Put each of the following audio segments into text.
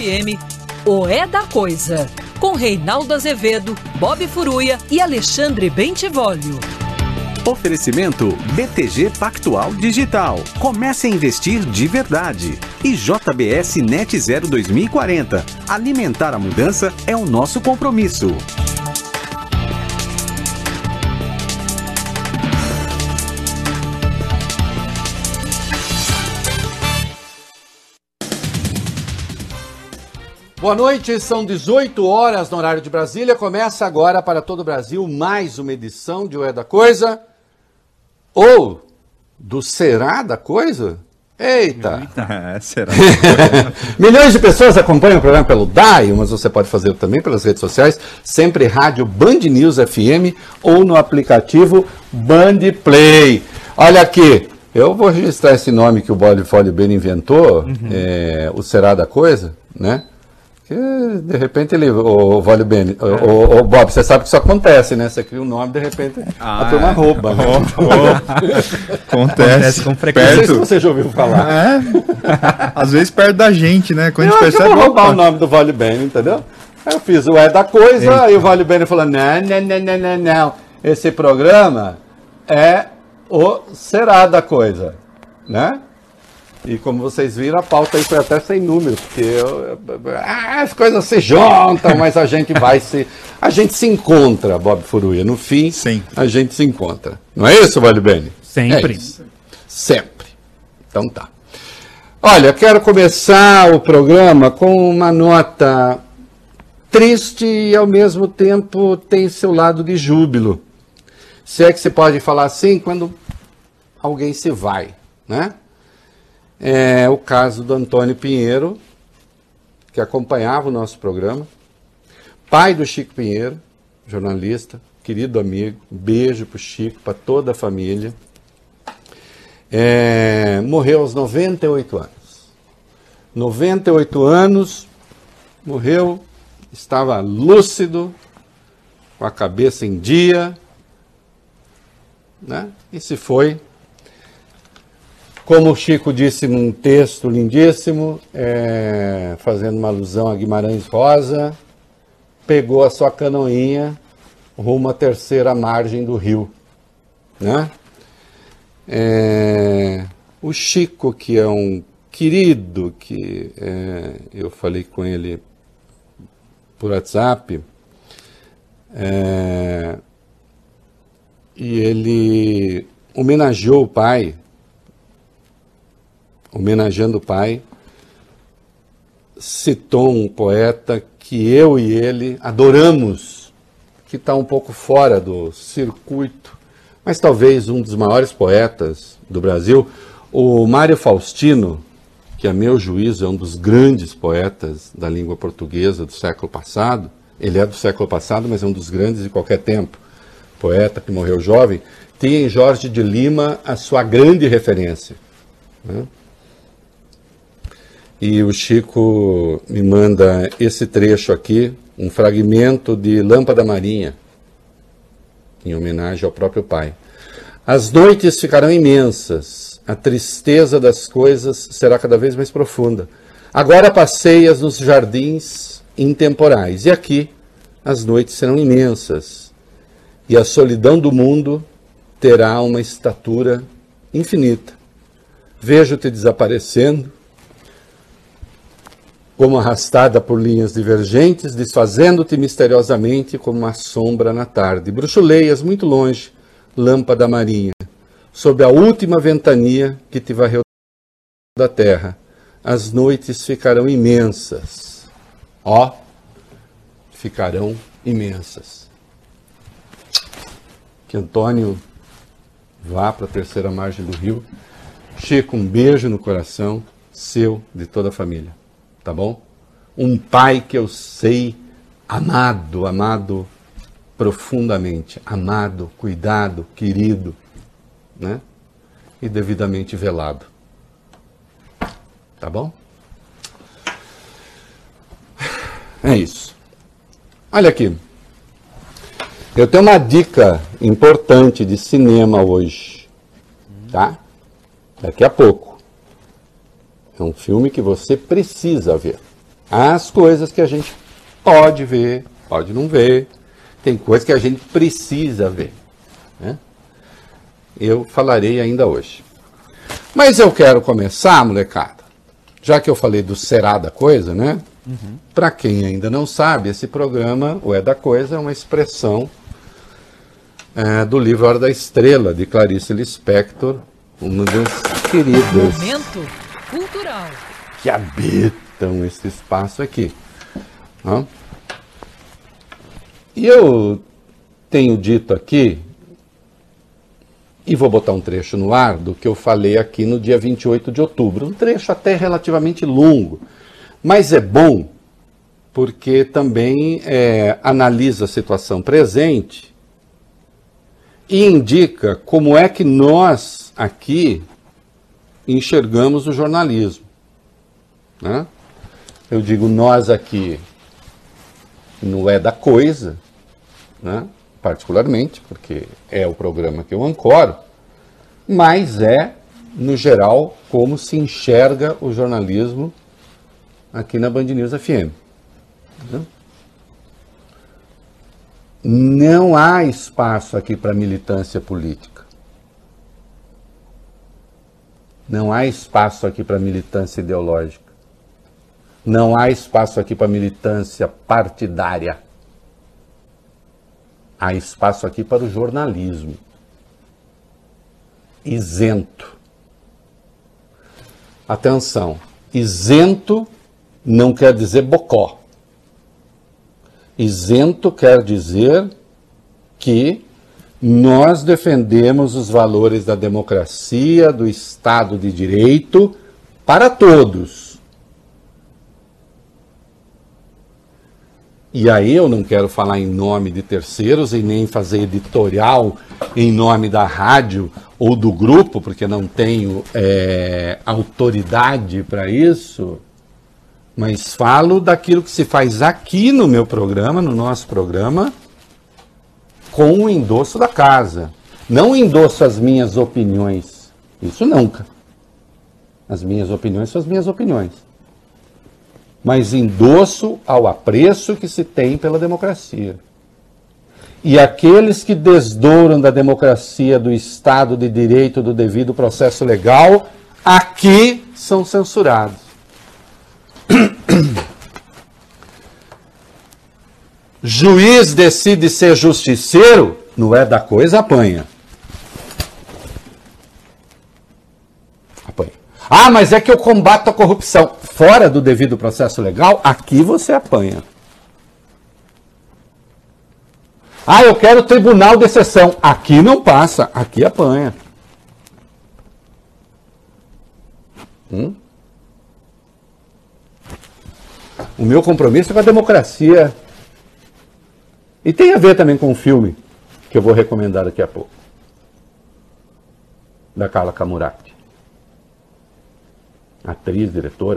FM, O É da Coisa, com Reinaldo Azevedo, Bob Furúia e Alexandre Bentivolio. Oferecimento BTG Pactual Digital. Comece a investir de verdade. E JBS Net Zero 2040. Alimentar a mudança é o nosso compromisso. Boa noite, são 18 horas no horário de Brasília. Começa agora para todo o Brasil mais uma edição de O É da Coisa. Ou do Será da Coisa? Eita! Será? Milhões de pessoas acompanham o programa pelo DAI, mas você pode fazer também pelas redes sociais, sempre rádio Band News FM ou no aplicativo Band Play. Olha aqui, eu vou registrar esse nome que o Bob Furúia inventou, o Será da Coisa, né? Que, de repente ele, o Bob, você sabe que isso acontece, né? Você cria um nome, de repente a turma rouba. Né? Acontece com frequência. Não sei se você já ouviu falar. Às vezes perto da gente, né? Quando eu a gente percebe. Eu vou roubar o nome do Vale Bene, entendeu? Aí eu fiz o É da Coisa, aí o Vale Bene falou: não. Esse programa é o Será da Coisa, né? E como vocês viram, a pauta aí foi até sem número, porque as coisas se juntam, mas a gente se encontra, Bob Furúia. No fim, sim, a gente se encontra. Não é isso, Vale Bene? Sempre. Sempre. Então tá. Olha, quero começar o programa com uma nota triste e ao mesmo tempo tem seu lado de júbilo. Se é que se pode falar assim, quando alguém se vai, né? É o caso do Antônio Pinheiro, que acompanhava o nosso programa, pai do Chico Pinheiro, jornalista, querido amigo, um beijo para o Chico, para toda a família. Morreu aos 98 anos. 98 anos, morreu, estava lúcido, com a cabeça em dia, né? E se foi. Como o Chico disse num texto lindíssimo, fazendo uma alusão a Guimarães Rosa, pegou a sua canoinha rumo à terceira margem do rio, né? O Chico, que é um querido, que eu falei com ele por WhatsApp, e ele homenageou o pai. Homenageando o pai, citou um poeta que eu e ele adoramos, que está um pouco fora do circuito, mas talvez um dos maiores poetas do Brasil, o Mário Faustino, que a meu juízo é um dos grandes poetas da língua portuguesa do século passado. Ele é do século passado, mas é um dos grandes de qualquer tempo. Poeta que morreu jovem, tinha em Jorge de Lima a sua grande referência, né? E o Chico me manda esse trecho aqui, um fragmento de Lâmpada Marinha, em homenagem ao próprio pai. As noites ficarão imensas, a tristeza das coisas será cada vez mais profunda. Agora passeias nos jardins intemporais, e aqui as noites serão imensas, e a solidão do mundo terá uma estatura infinita. Vejo-te desaparecendo, como arrastada por linhas divergentes, desfazendo-te misteriosamente como uma sombra na tarde. Bruxuleias muito longe, lâmpada marinha, sob a última ventania que te varreu da terra. As noites ficarão imensas. Ficarão imensas. Que Antônio vá para a terceira margem do rio. Chico, um beijo no coração, seu, de toda a família. Tá bom? Um pai que eu sei amado profundamente, amado, cuidado, querido, né? E devidamente velado. Tá bom? É isso. Olha aqui. Eu tenho uma dica importante de cinema hoje, tá? Daqui a pouco. É um filme que você precisa ver. as coisas que a gente pode ver, pode não ver, tem coisas que a gente precisa ver, né? Eu falarei ainda hoje. Mas eu quero começar, molecada, já que eu falei do será da coisa, né? Para quem ainda não sabe, esse programa, o É da Coisa, é uma expressão do livro Hora da Estrela, de Clarice Lispector, uma das queridas Momento cultural. que habitam esse espaço aqui. Ó. E eu tenho dito aqui, e vou botar um trecho no ar do que eu falei aqui no dia 28 de outubro, um trecho até relativamente longo, mas é bom porque também analisa a situação presente e indica como é que nós aqui enxergamos o jornalismo, né? Eu digo nós aqui, não é da coisa, né? Particularmente, porque é o programa que eu ancoro, mas no geral, como se enxerga o jornalismo aqui na Band News FM. Né? Não há espaço aqui para militância política. Não há espaço aqui para militância ideológica. Não há espaço aqui para militância partidária. Há espaço aqui para o jornalismo. Isento. Atenção, isento não quer dizer bocó. Isento quer dizer que nós defendemos os valores da democracia, do Estado de Direito, para todos. E aí eu não quero falar em nome de terceiros e nem fazer editorial em nome da rádio ou do grupo, porque não tenho autoridade para isso, mas falo daquilo que se faz aqui no meu programa, no nosso programa, com o endosso da casa. Não endosso as minhas opiniões, isso nunca. As minhas opiniões são as minhas opiniões. Mas endosso ao apreço que se tem pela democracia. E aqueles que desdouram da democracia, do Estado de Direito, do devido processo legal, aqui são censurados. Juiz decide ser justiceiro, não é da coisa, apanha. Apanha. Ah, mas é que eu combato a corrupção. Fora do devido processo legal, aqui você apanha. Ah, eu quero tribunal de exceção. Aqui não passa, aqui apanha. O meu compromisso é com a democracia. E tem a ver também com um filme que eu vou recomendar daqui a pouco. Da Carla Camurati. Atriz, diretora.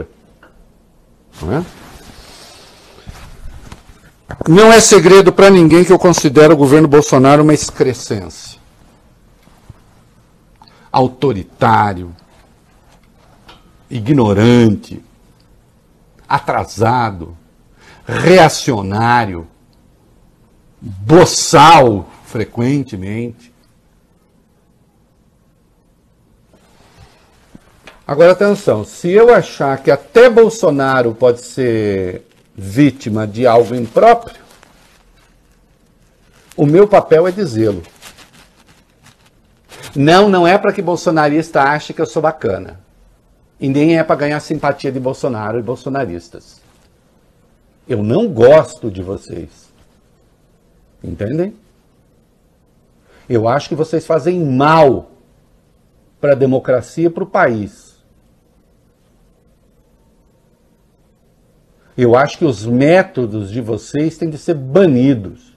Não é segredo para ninguém que eu considero o governo Bolsonaro uma excrescência. Autoritário, ignorante, atrasado, reacionário, boçal, frequentemente. Agora, atenção, se eu achar que até Bolsonaro pode ser vítima de algo impróprio, o meu papel é dizê-lo. Não é para que bolsonarista ache que eu sou bacana. E nem é para ganhar simpatia de Bolsonaro e bolsonaristas. Eu não gosto de vocês. Entendem? Eu acho que vocês fazem mal para a democracia e para o país. Eu acho que os métodos de vocês têm de ser banidos.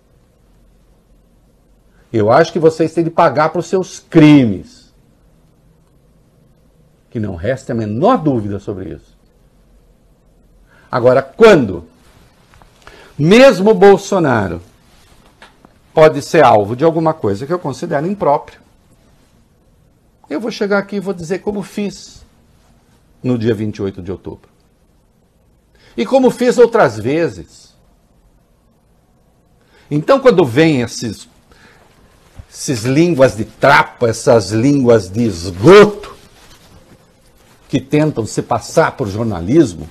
Eu acho que vocês têm de pagar por seus crimes. Que não resta a menor dúvida sobre isso. Agora, quando mesmo Bolsonaro pode ser alvo de alguma coisa que eu considero impróprio, eu vou chegar aqui e vou dizer como fiz no dia 28 de outubro. E como fiz outras vezes. Então, quando vem esses línguas de trapo, essas línguas de esgoto, que tentam se passar por jornalismo,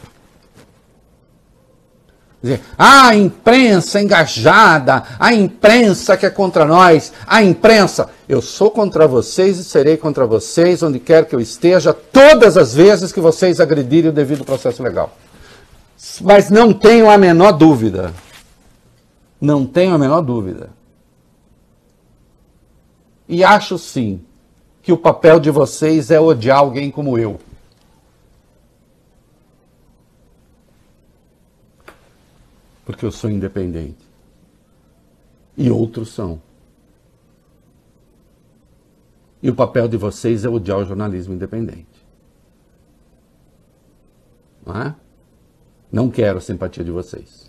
dizer, a imprensa engajada, a imprensa que é contra nós, a imprensa, eu sou contra vocês e serei contra vocês onde quer que eu esteja, todas as vezes que vocês agredirem o devido processo legal. Mas não tenho a menor dúvida, não tenho a menor dúvida. E acho sim que o papel de vocês é odiar alguém como eu. Porque eu sou independente. E outros são. E o papel de vocês é odiar o jornalismo independente. Não é? Não quero a simpatia de vocês.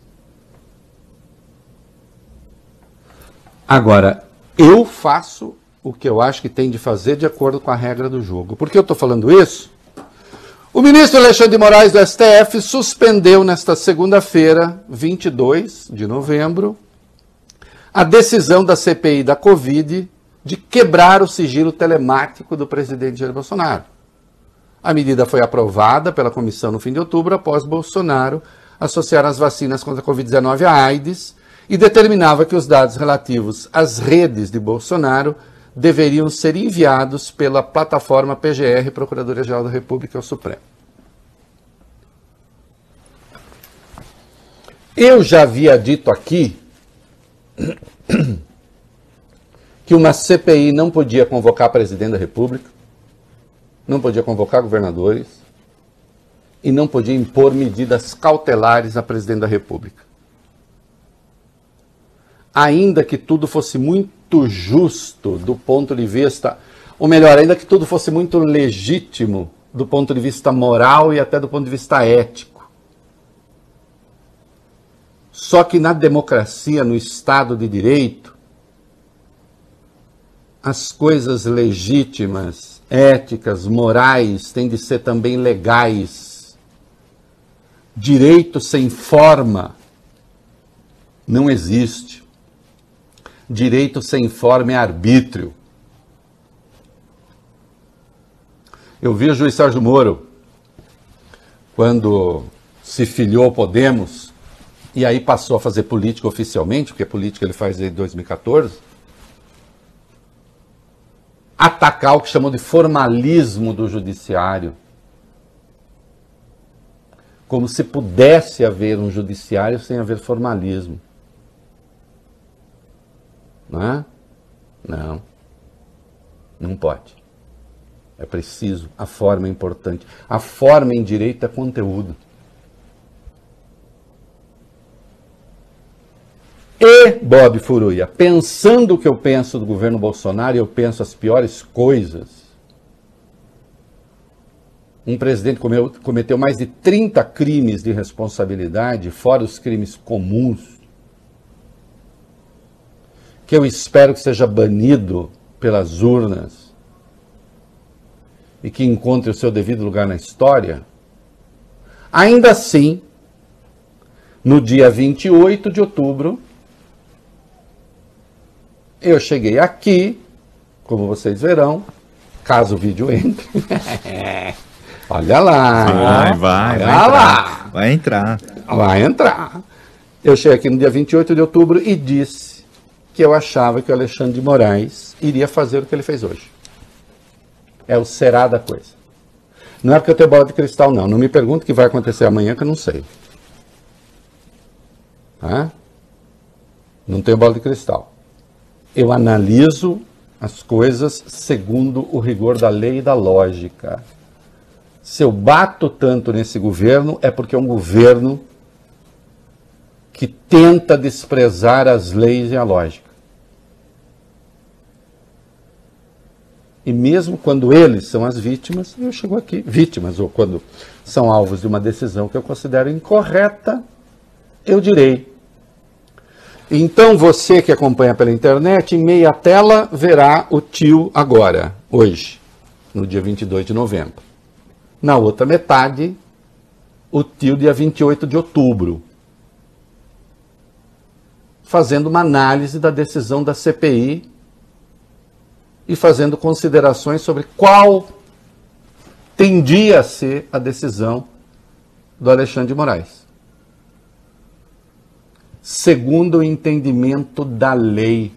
Agora, eu faço o que eu acho que tem de fazer de acordo com a regra do jogo. Por que eu estou falando isso? O ministro Alexandre de Moraes do STF suspendeu nesta segunda-feira, 22 de novembro, a decisão da CPI da Covid de quebrar o sigilo telemático do presidente Jair Bolsonaro. A medida foi aprovada pela comissão no fim de outubro, após Bolsonaro associar as vacinas contra a Covid-19 à AIDS e determinava que os dados relativos às redes de Bolsonaro deveriam ser enviados pela plataforma PGR, Procuradoria-Geral da República, ao Supremo. Eu já havia dito aqui que uma CPI não podia convocar presidente da República, não podia convocar governadores e não podia impor medidas cautelares a presidente da República. Ainda que tudo fosse muito justo do ponto de vista, ou melhor, ainda que tudo fosse muito legítimo do ponto de vista moral e até do ponto de vista ético. Só que na democracia, no Estado de Direito, as coisas legítimas, éticas, morais, têm de ser também legais. Direito sem forma não existe. Direito sem forma é arbítrio. Eu vi o juiz Sérgio Moro, quando se filiou ao Podemos, e aí passou a fazer política oficialmente, porque política ele faz desde 2014, atacar o que chamou de formalismo do judiciário. Como se pudesse haver um judiciário sem haver formalismo. Não é? Não. Não pode. É preciso. A forma é importante. A forma em direito é conteúdo. E, Bob Furuia, pensando o que eu penso do governo Bolsonaro, eu penso as piores coisas. Um presidente cometeu mais de 30 crimes de responsabilidade, fora os crimes comuns, que eu espero que seja banido pelas urnas e que encontre o seu devido lugar na história. Ainda assim, no dia 28 de outubro, eu cheguei aqui, como vocês verão, caso o vídeo entre. Olha lá. Vai entrar. Vai entrar. Eu cheguei aqui no dia 28 de outubro e disse que eu achava que o Alexandre de Moraes iria fazer o que ele fez hoje. É o será da coisa. Não é porque eu tenho bola de cristal, não. Não me pergunte o que vai acontecer amanhã, que eu não sei. Tá? Não tenho bola de cristal. Eu analiso as coisas segundo o rigor da lei e da lógica. Se eu bato tanto nesse governo, é porque é um governo que tenta desprezar as leis e a lógica. E mesmo quando eles são as vítimas, eu chego aqui, vítimas, ou quando são alvos de uma decisão que eu considero incorreta, eu direi. Então você que acompanha pela internet, em meia tela verá o tio agora, hoje, no dia 22 de novembro. Na outra metade, o TIL dia 28 de outubro, fazendo uma análise da decisão da CPI e fazendo considerações sobre qual tendia a ser a decisão do Alexandre de Moraes, segundo o entendimento da lei.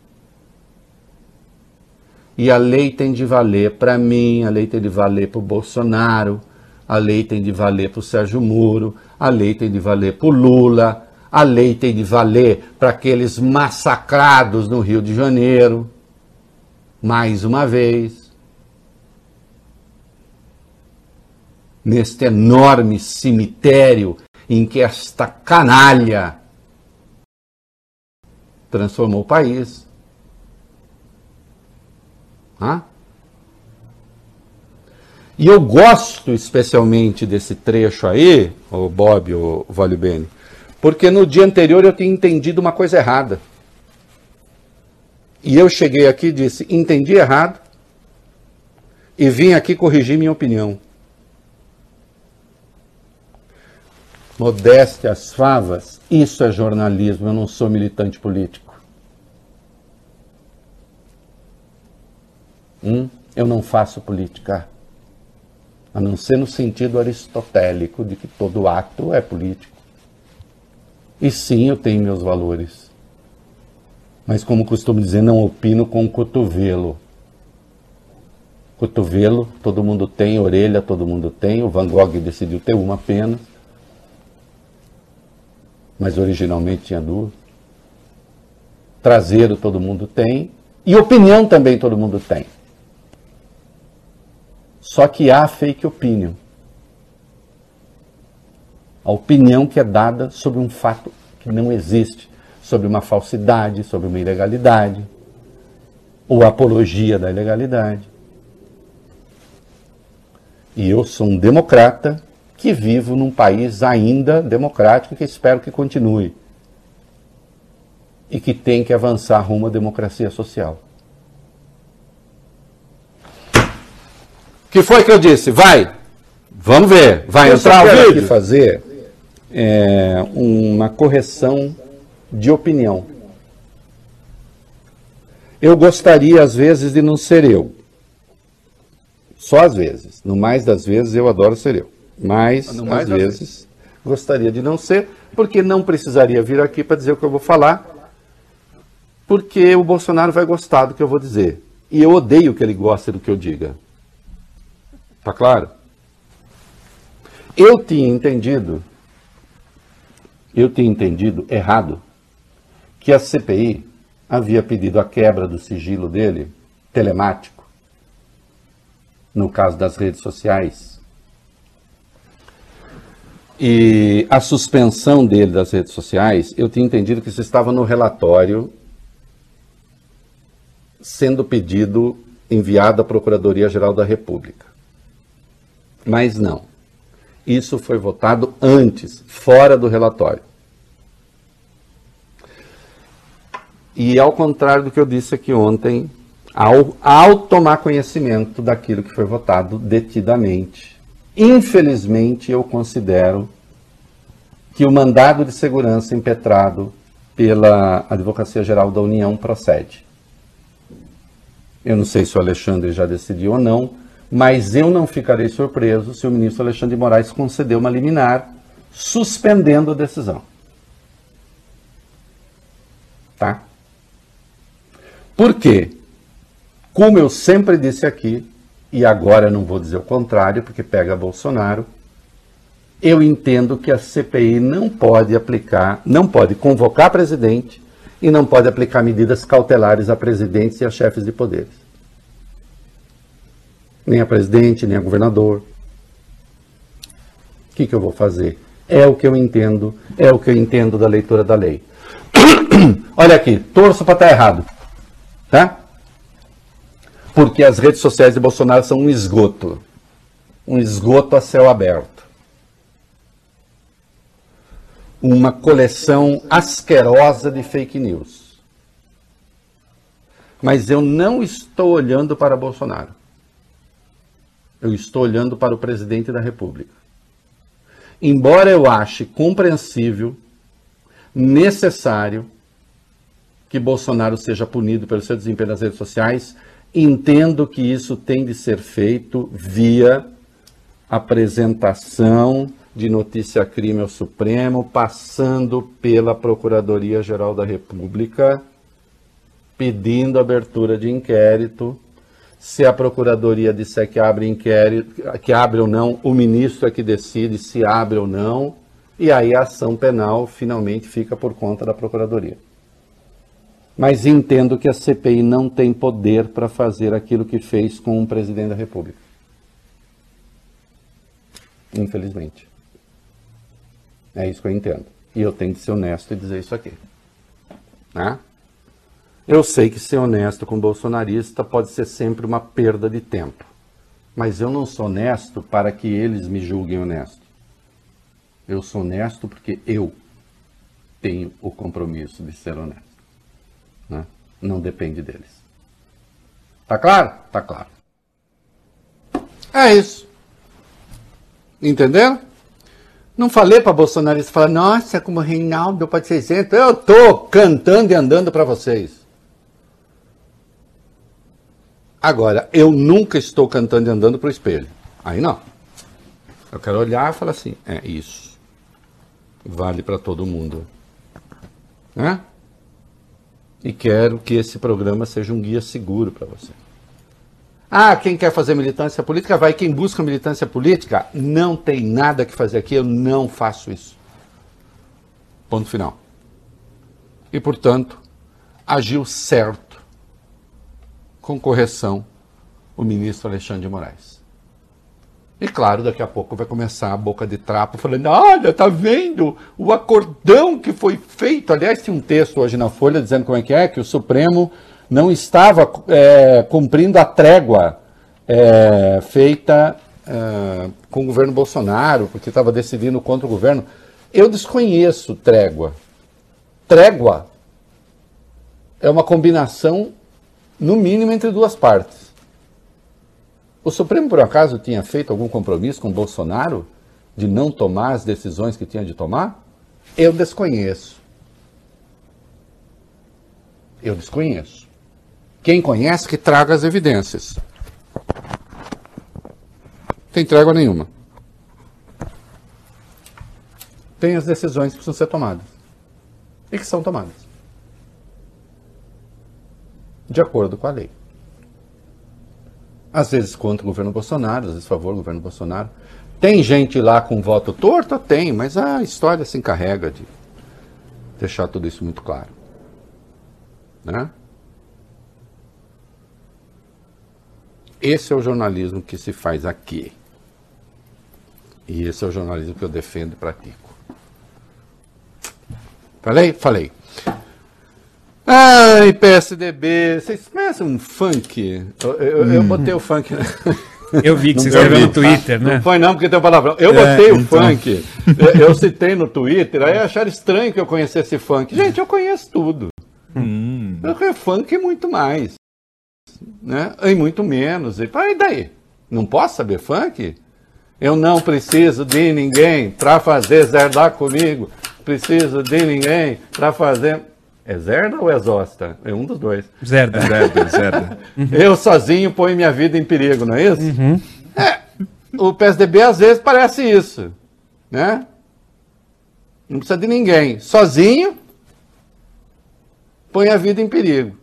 E a lei tem de valer para mim, a lei tem de valer para o Bolsonaro, a lei tem de valer para o Sérgio Moro, a lei tem de valer para o Lula, a lei tem de valer para aqueles massacrados no Rio de Janeiro, mais uma vez, neste enorme cemitério em que esta canalha transformou o país. E eu gosto especialmente desse trecho aí, o Bob, o Vale Bene, porque no dia anterior eu tinha entendido uma coisa errada. E eu cheguei aqui e disse, entendi errado, e vim aqui corrigir minha opinião. Modéstia às favas, isso é jornalismo, eu não sou militante político. Eu não faço política, a não ser no sentido aristotélico de que todo ato é político. E sim, eu tenho meus valores. Mas como costumo dizer, não opino com o cotovelo. Cotovelo, todo mundo tem, orelha, todo mundo tem. O Van Gogh decidiu ter uma apenas, mas originalmente tinha duas. Traseiro todo mundo tem, e opinião também todo mundo tem. Só que há fake opinion. A opinião que é dada sobre um fato que não existe, sobre uma falsidade, sobre uma ilegalidade, ou apologia da ilegalidade. E eu sou um democrata que vivo num país ainda democrático, que espero que continue. E que tem que avançar rumo à democracia social. O que foi que eu disse? Vai! Vamos ver. Vai entrar o vídeo? Eu quero fazer uma correção de opinião. Eu gostaria, às vezes, de não ser eu. Só às vezes. No mais das vezes, eu adoro ser eu. Mas, às vezes, gostaria de não ser, porque não precisaria vir aqui para dizer o que eu vou falar, porque o Bolsonaro vai gostar do que eu vou dizer. E eu odeio que ele goste do que eu diga. Tá claro? Eu tinha entendido errado que a CPI havia pedido a quebra do sigilo dele, telemático, no caso das redes sociais, e a suspensão dele das redes sociais. Eu tinha entendido que isso estava no relatório sendo pedido, enviado à Procuradoria-Geral da República. Mas não. Isso foi votado antes, fora do relatório. E ao contrário do que eu disse aqui ontem, ao tomar conhecimento daquilo que foi votado detidamente, infelizmente eu considero que o mandado de segurança impetrado pela Advocacia Geral da União procede. Eu não sei se o Alexandre já decidiu ou não, mas eu não ficarei surpreso se o ministro Alexandre de Moraes conceder uma liminar suspendendo a decisão. Tá? Por quê? Como eu sempre disse aqui, e agora eu não vou dizer o contrário, porque pega Bolsonaro, eu entendo que a CPI não pode convocar presidente e não pode aplicar medidas cautelares a presidentes e a chefes de poderes. Nem a presidente, nem a governador. O que eu vou fazer? É o que eu entendo da leitura da lei. Olha aqui, torço para estar errado. Tá? Porque as redes sociais de Bolsonaro são um esgoto a céu aberto. Uma coleção asquerosa de fake news. Mas eu não estou olhando para Bolsonaro. Eu estou olhando para o presidente da República. embora eu ache compreensível, necessário que Bolsonaro seja punido pelo seu desempenho nas redes sociais, entendo que isso tem de ser feito via apresentação de notícia-crime ao Supremo, passando pela Procuradoria-Geral da República, pedindo abertura de inquérito. Se a Procuradoria disser que abre inquérito, que abre ou não, o ministro é que decide se abre ou não, e aí a ação penal finalmente fica por conta da Procuradoria. Mas entendo que a CPI não tem poder para fazer aquilo que fez com o presidente da República. Infelizmente. É isso que eu entendo. E eu tenho que ser honesto e dizer isso aqui. Né? Eu sei que ser honesto com bolsonarista pode ser sempre uma perda de tempo. Mas eu não sou honesto para que eles me julguem honesto. Eu sou honesto porque eu tenho o compromisso de ser honesto. Né? Não depende deles. Tá claro? Tá claro. É isso. Entenderam? Não falei para bolsonaristas falar, nossa, como o Reinaldo pode ser isento. Eu tô cantando e andando para vocês. Agora, eu nunca estou cantando e andando para o espelho. Aí não. Eu quero olhar e falar assim, é isso. Vale para todo mundo. Né? E quero que esse programa seja um guia seguro para você. Ah, quem quer fazer militância política, vai. Quem busca militância política, não tem nada que fazer aqui, eu não faço isso. Ponto final. E, portanto, agiu certo, com correção, o ministro Alexandre de Moraes. E, claro, daqui a pouco vai começar a boca de trapo, falando, olha, tá vendo o acordão que foi feito? Aliás, tem um texto hoje na Folha dizendo como é, que o Supremo não estava cumprindo a trégua feita com o governo Bolsonaro, porque estava decidindo contra o governo. Eu desconheço trégua. Trégua é uma combinação, no mínimo, entre duas partes. O Supremo, por acaso, tinha feito algum compromisso com o Bolsonaro de não tomar as decisões que tinha de tomar? Eu desconheço. Eu desconheço. Quem conhece, que traga as evidências. Não tem trégua nenhuma. Tem as decisões que precisam ser tomadas. E que são tomadas. De acordo com a lei. Às vezes contra o governo Bolsonaro, às vezes a favor do governo Bolsonaro. Tem gente lá com voto torto? Tem, mas a história se encarrega de deixar tudo isso muito claro. Né? Esse é o jornalismo que se faz aqui. E esse é o jornalismo que eu defendo e pratico. Falei? Falei. Ai, PSDB, vocês conhecem um funk? Eu botei o funk. Eu vi que você escreveu no Twitter, né? Não foi não, porque tem um palavrão. Eu botei o funk, eu citei no Twitter, aí acharam estranho que eu conhecesse funk. Gente, eu conheço tudo. Eu funk e muito mais. Né? E muito menos. E daí? Não posso saber funk? Eu não preciso de ninguém para fazer zerdar comigo. Preciso de ninguém para fazer... É Zerda ou é Zosta? É um dos dois. Zerda. Eu sozinho ponho minha vida em perigo, não é isso? Uhum. O PSDB às vezes parece isso. Né? Não precisa de ninguém. Sozinho, põe a vida em perigo.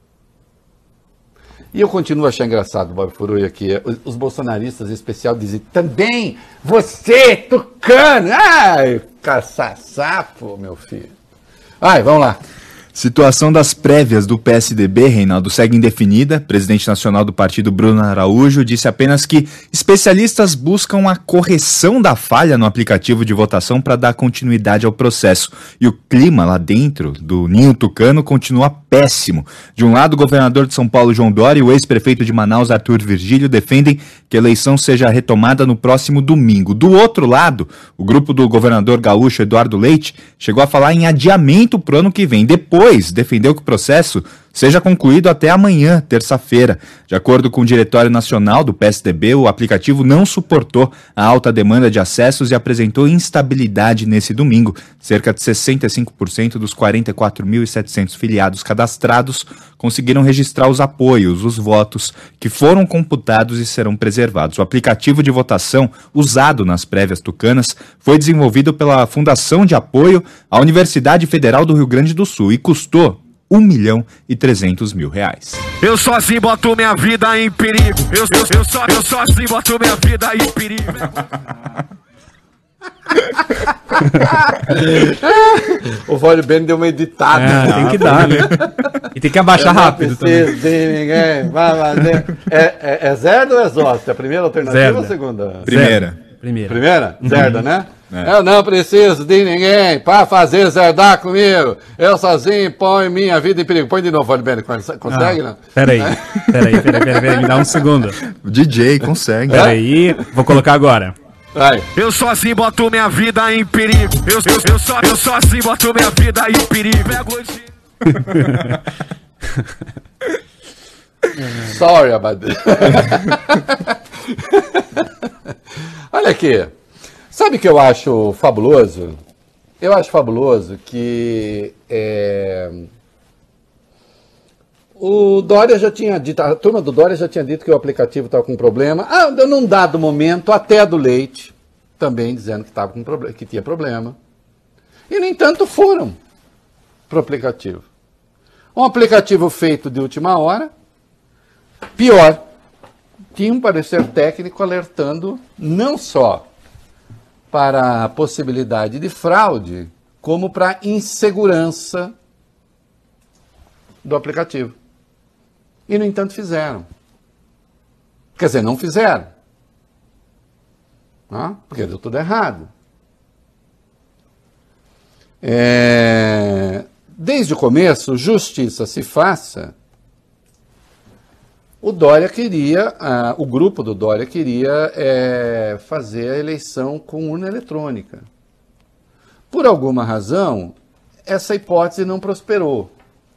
E eu continuo a achar engraçado, Bob Furui, aqui. Os bolsonaristas, em especial, dizem também, você, tucano! Ai, caça-sapo, meu filho. Ai, vamos lá. Situação das prévias do PSDB, Reinaldo, segue indefinida. Presidente nacional do partido, Bruno Araújo, disse apenas que especialistas buscam a correção da falha no aplicativo de votação para dar continuidade ao processo. E o clima lá dentro do Ninho Tucano continua péssimo. De um lado, o governador de São Paulo, João Dória, e o ex-prefeito de Manaus, Arthur Virgílio, defendem que a eleição seja retomada no próximo domingo. Do outro lado, o grupo do governador gaúcho, Eduardo Leite, chegou a falar em adiamento para o ano que vem. Depois, defendeu que o processo seja concluído até amanhã, terça-feira. De acordo com o Diretório Nacional do PSDB, o aplicativo não suportou a alta demanda de acessos e apresentou instabilidade nesse domingo. Cerca de 65% dos 44.700 filiados cadastrados conseguiram registrar os apoios, os votos, que foram computados e serão preservados. O aplicativo de votação usado nas prévias tucanas foi desenvolvido pela Fundação de Apoio à Universidade Federal do Rio Grande do Sul e custou R$1.300.000. Eu sozinho boto minha vida em perigo. Eu sozinho boto minha vida em perigo. O Vólio Bene deu uma editada. Tem que dar, né? E tem que abaixar rápido também. Ninguém vai fazer. É Zerda ou é Zosta? A primeira alternativa Zerda. ou a segunda? Primeira. Primeira? Zerda, né? Eu não preciso de ninguém para fazer zerdar comigo. Eu sozinho ponho minha vida em perigo. Põe de novo, Vólio Bene. Consegue, não? Peraí, me dá um segundo. O DJ consegue. Peraí, vou colocar agora. Vai. Eu sozinho boto minha vida em perigo. Eu sozinho boto minha vida em perigo. Sorry about this. Olha aqui. Sabe o que eu acho fabuloso? Eu acho fabuloso que o Dória já tinha dito, a turma do Dória já tinha dito que o aplicativo estava com problema. Num dado momento, até a do Leite, também dizendo que estava com problema, que tinha problema. E, no entanto, foram para o aplicativo. Um aplicativo feito de última hora, pior, tinha um parecer técnico alertando não só para a possibilidade de fraude, como para a insegurança do aplicativo. E, no entanto, fizeram. Quer dizer, não fizeram. Porque deu tudo errado. Desde o começo, justiça se faça. O Dória queria, o grupo do Dória queria fazer a eleição com urna eletrônica. Por alguma razão, essa hipótese não prosperou.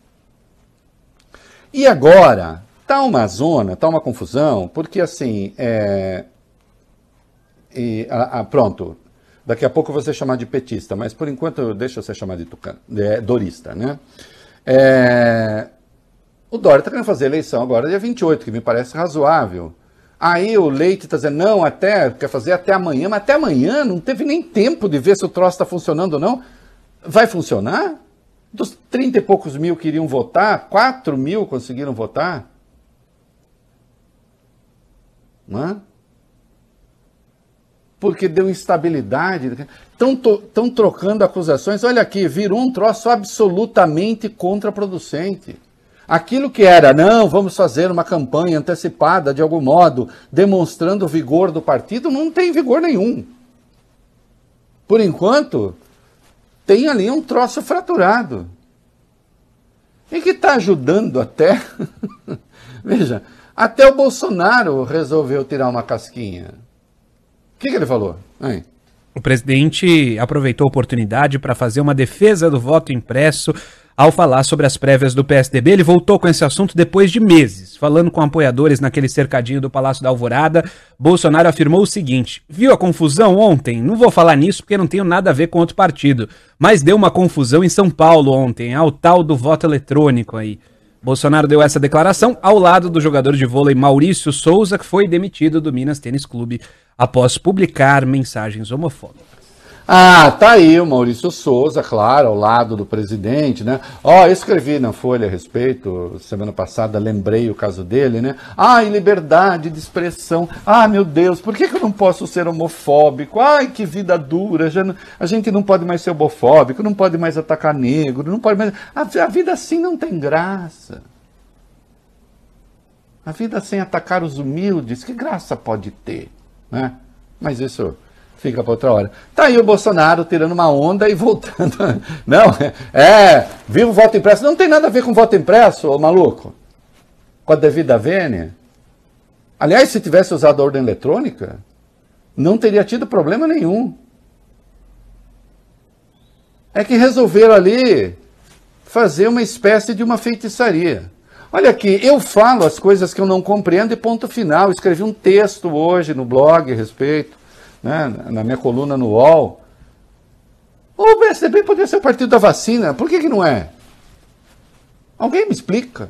E agora, tá uma zona, tá uma confusão, porque assim, pronto, daqui a pouco eu vou ser chamado de petista, mas por enquanto deixa eu ser chamado de dorista, né? O Dória está querendo fazer a eleição agora dia 28, que me parece razoável. Aí o Leite está dizendo, não, quer fazer até amanhã, mas até amanhã não teve nem tempo de ver se o troço está funcionando ou não. Vai funcionar? Dos 30 e poucos mil que iriam votar, 4 mil conseguiram votar? Não é? Porque deu instabilidade. Estão trocando acusações. Olha aqui, virou um troço absolutamente contraproducente. Aquilo que era, não, vamos fazer uma campanha antecipada de algum modo, demonstrando o vigor do partido, não tem vigor nenhum. Por enquanto, tem ali um troço fraturado. E que está ajudando até, veja, até o Bolsonaro resolveu tirar uma casquinha. O que ele falou? Hein? O presidente aproveitou a oportunidade para fazer uma defesa do voto impresso ao falar sobre as prévias do PSDB. Ele voltou com esse assunto depois de meses. Falando com apoiadores naquele cercadinho do Palácio da Alvorada, Bolsonaro afirmou o seguinte: viu a confusão ontem? Não vou falar nisso porque não tenho nada a ver com outro partido, mas deu uma confusão em São Paulo ontem, ao tal do voto eletrônico aí. Bolsonaro deu essa declaração ao lado do jogador de vôlei Maurício Souza, que foi demitido do Minas Tênis Clube após publicar mensagens homofóbicas. Tá aí o Maurício Souza, claro, ao lado do presidente, né? Eu escrevi na Folha a respeito, semana passada, lembrei o caso dele, né? E liberdade de expressão. Meu Deus, por que eu não posso ser homofóbico? Que vida dura, a gente não pode mais ser homofóbico, não pode mais atacar negro, não pode mais... A vida assim não tem graça. A vida sem atacar os humildes, que graça pode ter, né? Mas isso... fica para outra hora. Tá aí o Bolsonaro tirando uma onda e voltando. Não, viva o voto impresso. Não tem nada a ver com voto impresso, ô maluco. Com a devida vênia. Aliás, se tivesse usado a ordem eletrônica, não teria tido problema nenhum. É que resolveram ali fazer uma espécie de uma feitiçaria. Olha aqui, eu falo as coisas que eu não compreendo e ponto final. Escrevi um texto hoje no blog a respeito, né, na minha coluna no UOL. O PSDB poderia ser o partido da vacina, por que não é? Alguém me explica.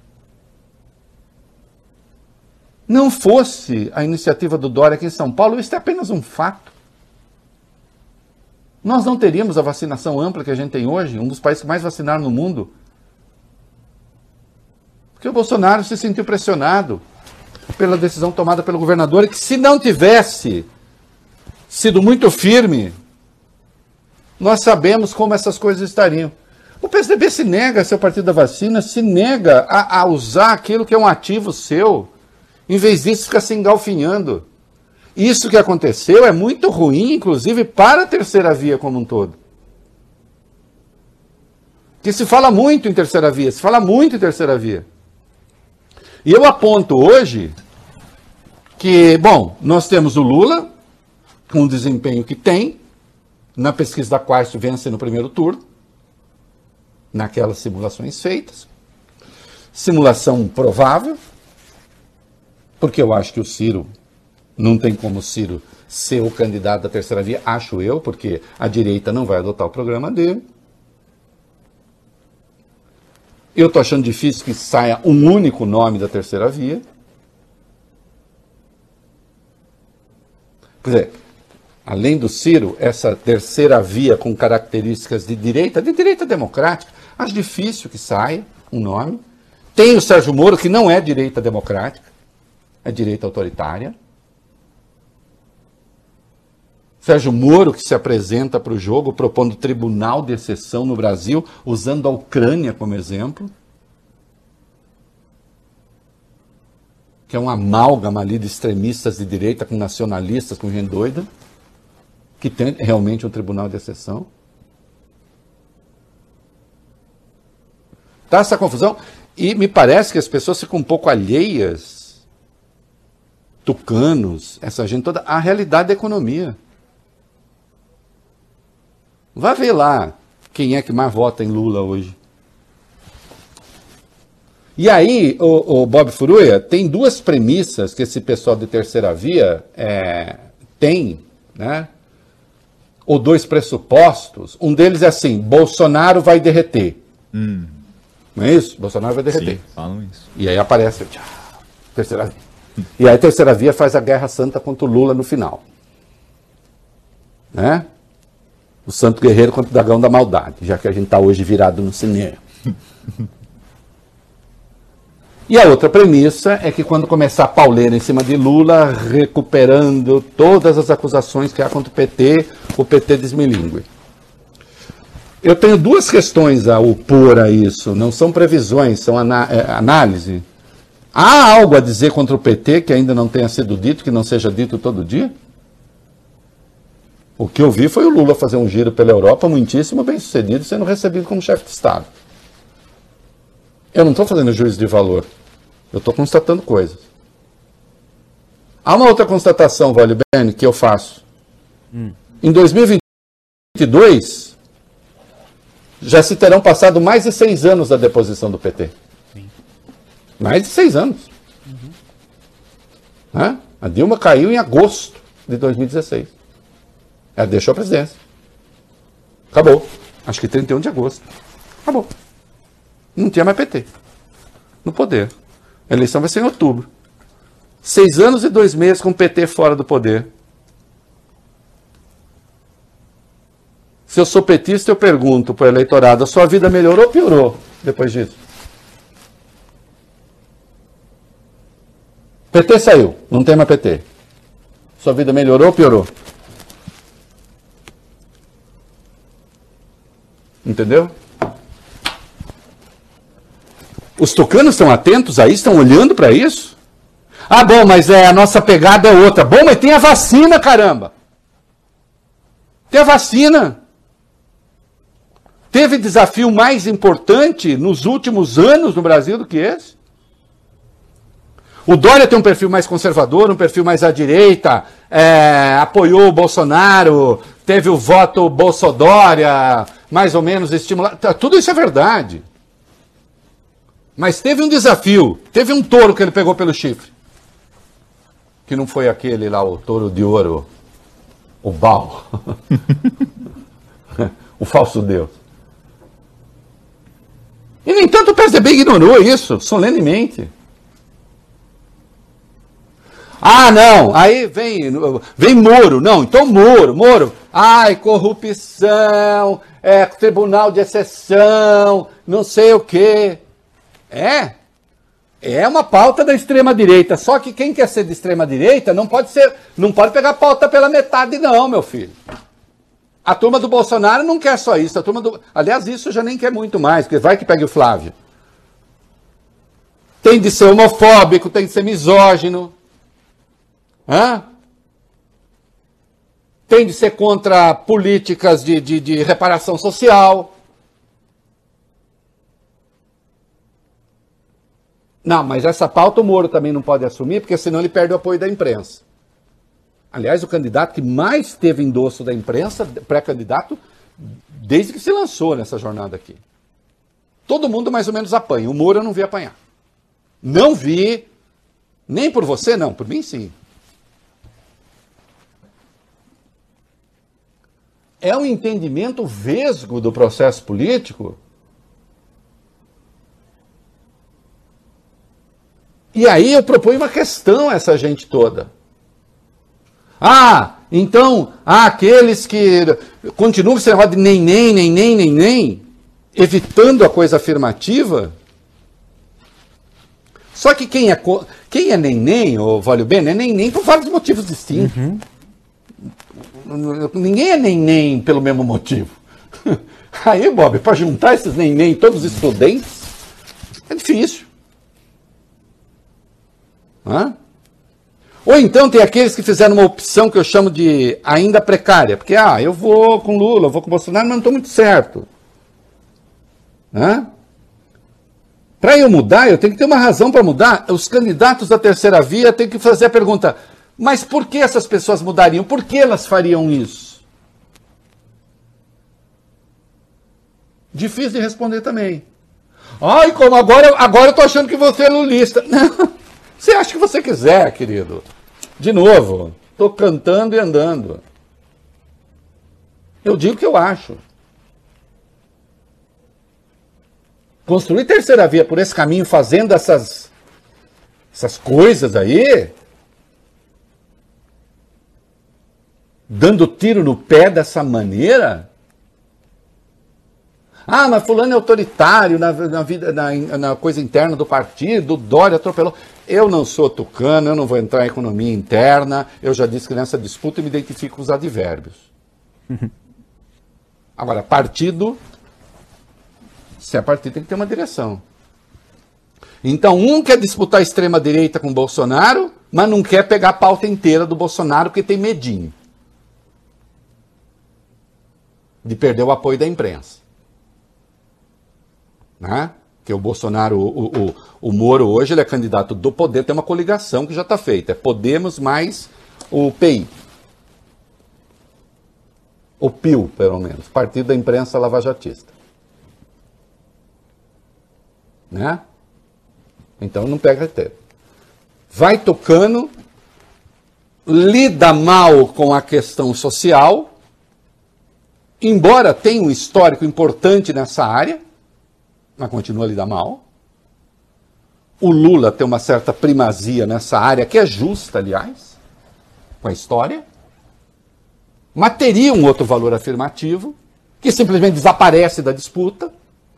Não fosse a iniciativa do Dória aqui em São Paulo, isso é apenas um fato. Nós não teríamos a vacinação ampla que a gente tem hoje, um dos países que mais vacinaram no mundo. Porque o Bolsonaro se sentiu pressionado pela decisão tomada pelo governador, e que se não tivesse sido muito firme, nós sabemos como essas coisas estariam. O PSDB se nega a ser o partido da vacina, se nega a usar aquilo que é um ativo seu. Em vez disso, fica se engalfinhando. Isso que aconteceu é muito ruim, inclusive, para a terceira via como um todo. Que se fala muito em terceira via, E eu aponto hoje que, bom, nós temos o Lula, com o desempenho que tem, na pesquisa da Quaest vence no primeiro turno, naquelas simulações feitas. Simulação provável, porque eu acho que o Ciro, não tem como o Ciro ser o candidato da terceira via, acho eu, porque a direita não vai adotar o programa dele. Eu estou achando difícil que saia um único nome da terceira via. Quer dizer, além do Ciro, essa terceira via com características de direita democrática, acho difícil que saia um nome. Tem o Sérgio Moro, que não é direita democrática, é direita autoritária. Sérgio Moro, que se apresenta para o jogo propondo tribunal de exceção no Brasil, usando a Ucrânia como exemplo, que é um amálgama ali de extremistas de direita com nacionalistas, com gente doida, que tem realmente um tribunal de exceção. Tá essa confusão? E me parece que as pessoas ficam um pouco alheias, tucanos, essa gente toda, à realidade da economia. Vai ver lá quem é que mais vota em Lula hoje. E aí, o Bob Furuia, tem duas premissas que esse pessoal de terceira via tem, né? Ou dois pressupostos. Um deles é assim, Bolsonaro vai derreter. Não é isso? Bolsonaro vai derreter. Sim, falam isso. E aí aparece, terceira via. E aí a terceira via faz a guerra santa contra o Lula no final. Né? O santo guerreiro contra o dragão da maldade, já que a gente está hoje virado no cinema. E a outra premissa é que quando começar a pauleira em cima de Lula, recuperando todas as acusações que há contra o PT desmilingue. Eu tenho duas questões a opor a isso, não são previsões, são análise. Há algo a dizer contra o PT que ainda não tenha sido dito, que não seja dito todo dia? O que eu vi foi o Lula fazer um giro pela Europa, muitíssimo bem sucedido, sendo recebido como chefe de Estado. Eu não estou fazendo juízo de valor. Eu estou constatando coisas. Há uma outra constatação, Vale Bene, que eu faço. Em 2022, já se terão passado mais de 6 anos da deposição do PT. Sim. Mais de 6 anos. A Dilma caiu em agosto de 2016. Ela deixou a presidência. Acabou. Acho que 31 de agosto. Acabou. Não tinha mais PT no poder. A eleição vai ser em outubro. 6 anos e 2 meses com o PT fora do poder. Se eu sou petista, eu pergunto para o eleitorado, a sua vida melhorou ou piorou depois disso? PT saiu, não tem mais PT. Sua vida melhorou ou piorou? Entendeu? Os tucanos estão atentos aí, estão olhando para isso? Ah, bom, mas a nossa pegada é outra. Bom, mas tem a vacina, caramba! Tem a vacina. Teve desafio mais importante nos últimos anos no Brasil do que esse? O Dória tem um perfil mais conservador, um perfil mais à direita, apoiou o Bolsonaro, teve o voto Bolsodória, mais ou menos estimular. Tudo isso é verdade. Mas teve um desafio. Teve um touro que ele pegou pelo chifre. Que não foi aquele lá, o touro de ouro. O Baal. O falso Deus. E, no entanto, o PSDB ignorou isso, solenemente. Ah, não, aí vem Moro. Não, então Moro. Ai, corrupção, tribunal de exceção, não sei o quê. É uma pauta da extrema-direita. Só que quem quer ser de extrema-direita não pode pegar pauta pela metade, não, meu filho. A turma do Bolsonaro não quer só isso. Aliás, isso já nem quer muito mais, porque vai que pegue o Flávio. Tem de ser homofóbico, tem de ser misógino. Tem de ser contra políticas de reparação social. Não, mas essa pauta o Moro também não pode assumir, porque senão ele perde o apoio da imprensa. Aliás, o candidato que mais teve endosso da imprensa, pré-candidato, desde que se lançou nessa jornada aqui. Todo mundo mais ou menos apanha. O Moro eu não vi apanhar. Não vi, nem por você não, por mim sim. É um entendimento vesgo do processo político. E aí eu proponho uma questão a essa gente toda. Então, aqueles que continuam com esse negócio de nem, evitando a coisa afirmativa. Só que quem é nem, ô Valio Bene, é nem por vários motivos distintos. Uhum. Ninguém é nem pelo mesmo motivo. Aí, Bob, para juntar esses nem todos os estudantes, é difícil. Ou então tem aqueles que fizeram uma opção que eu chamo de ainda precária. Porque, eu vou com Lula, eu vou com Bolsonaro, mas não estou muito certo. Para eu mudar, eu tenho que ter uma razão para mudar. Os candidatos da terceira via têm que fazer a pergunta, mas por que essas pessoas mudariam? Por que elas fariam isso? Difícil de responder também. Como agora eu estou achando que você é lulista. Não. Você acha que você quiser, querido. De novo, estou cantando e andando. Eu digo o que eu acho. Construir terceira via por esse caminho, fazendo essas coisas aí, dando tiro no pé dessa maneira. Mas fulano é autoritário na coisa interna do partido, o Dória atropelou. Eu não sou tucano, eu não vou entrar em economia interna, eu já disse que nessa disputa eu me identifico com os advérbios. Agora, partido, se é partido tem que ter uma direção. Então, um quer disputar a extrema-direita com o Bolsonaro, mas não quer pegar a pauta inteira do Bolsonaro porque tem medinho de perder o apoio da imprensa. Porque o Bolsonaro, o Moro hoje, ele é candidato do poder, tem uma coligação que já está feita. É Podemos mais o PI. O PIL, pelo menos. Partido da Imprensa Lavajatista. Então não pega inteiro. Vai tocando, lida mal com a questão social, embora tenha um histórico importante nessa área, mas continua a lidar mal. O Lula tem uma certa primazia nessa área, que é justa, aliás, com a história. Mas teria um outro valor afirmativo, que simplesmente desaparece da disputa.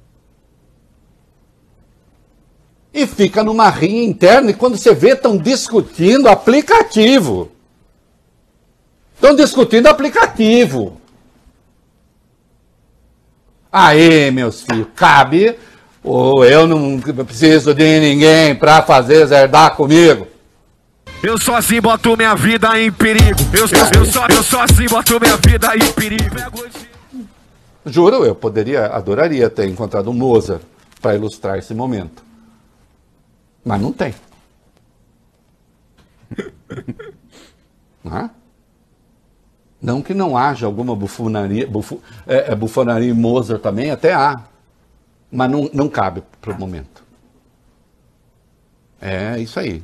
E fica numa rinha interna, e quando você vê, estão discutindo aplicativo. Estão discutindo aplicativo. Aí, meus filhos, cabe... eu não preciso de ninguém para fazer zerdar comigo. Eu sozinho boto minha vida em perigo. Eu sozinho boto minha vida em perigo. Juro, eu adoraria ter encontrado um Mozart para ilustrar esse momento. Mas não tem. Não que não haja alguma bufonaria em Mozart também, até há. Mas não cabe para o momento. É isso aí.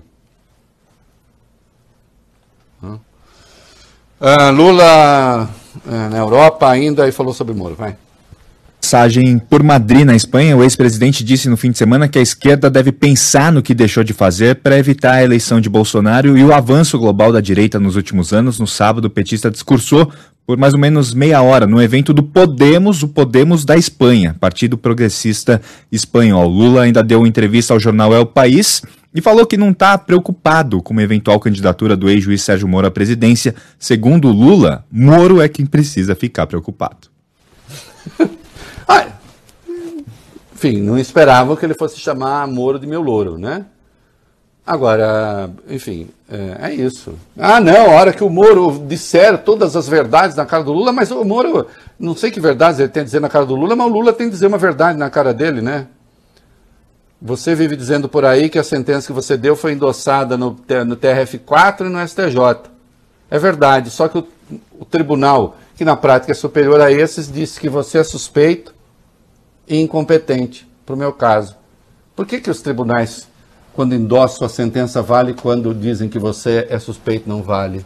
Lula na Europa ainda e falou sobre Moro, vai. Mensagem por Madrid, na Espanha, o ex-presidente disse no fim de semana que a esquerda deve pensar no que deixou de fazer para evitar a eleição de Bolsonaro e o avanço global da direita nos últimos anos. No sábado, o petista discursou por mais ou menos meia hora no evento do Podemos, o Podemos da Espanha, Partido Progressista Espanhol. Lula ainda deu entrevista ao jornal El País e falou que não está preocupado com uma eventual candidatura do ex-juiz Sérgio Moro à presidência. Segundo Lula, Moro é quem precisa ficar preocupado. Enfim, não esperava que ele fosse chamar Moro de meu louro, né? Agora, enfim, é isso. Não, a hora que o Moro disser todas as verdades na cara do Lula, mas o Moro, não sei que verdades ele tem a dizer na cara do Lula, mas o Lula tem que dizer uma verdade na cara dele, né? Você vive dizendo por aí que a sentença que você deu foi endossada no TRF4 e no STJ. É verdade, só que o tribunal, que na prática é superior a esses, disse que você é suspeito e incompetente, para o meu caso. Por que os tribunais, quando endossam a sentença, vale, quando dizem que você é suspeito, não vale?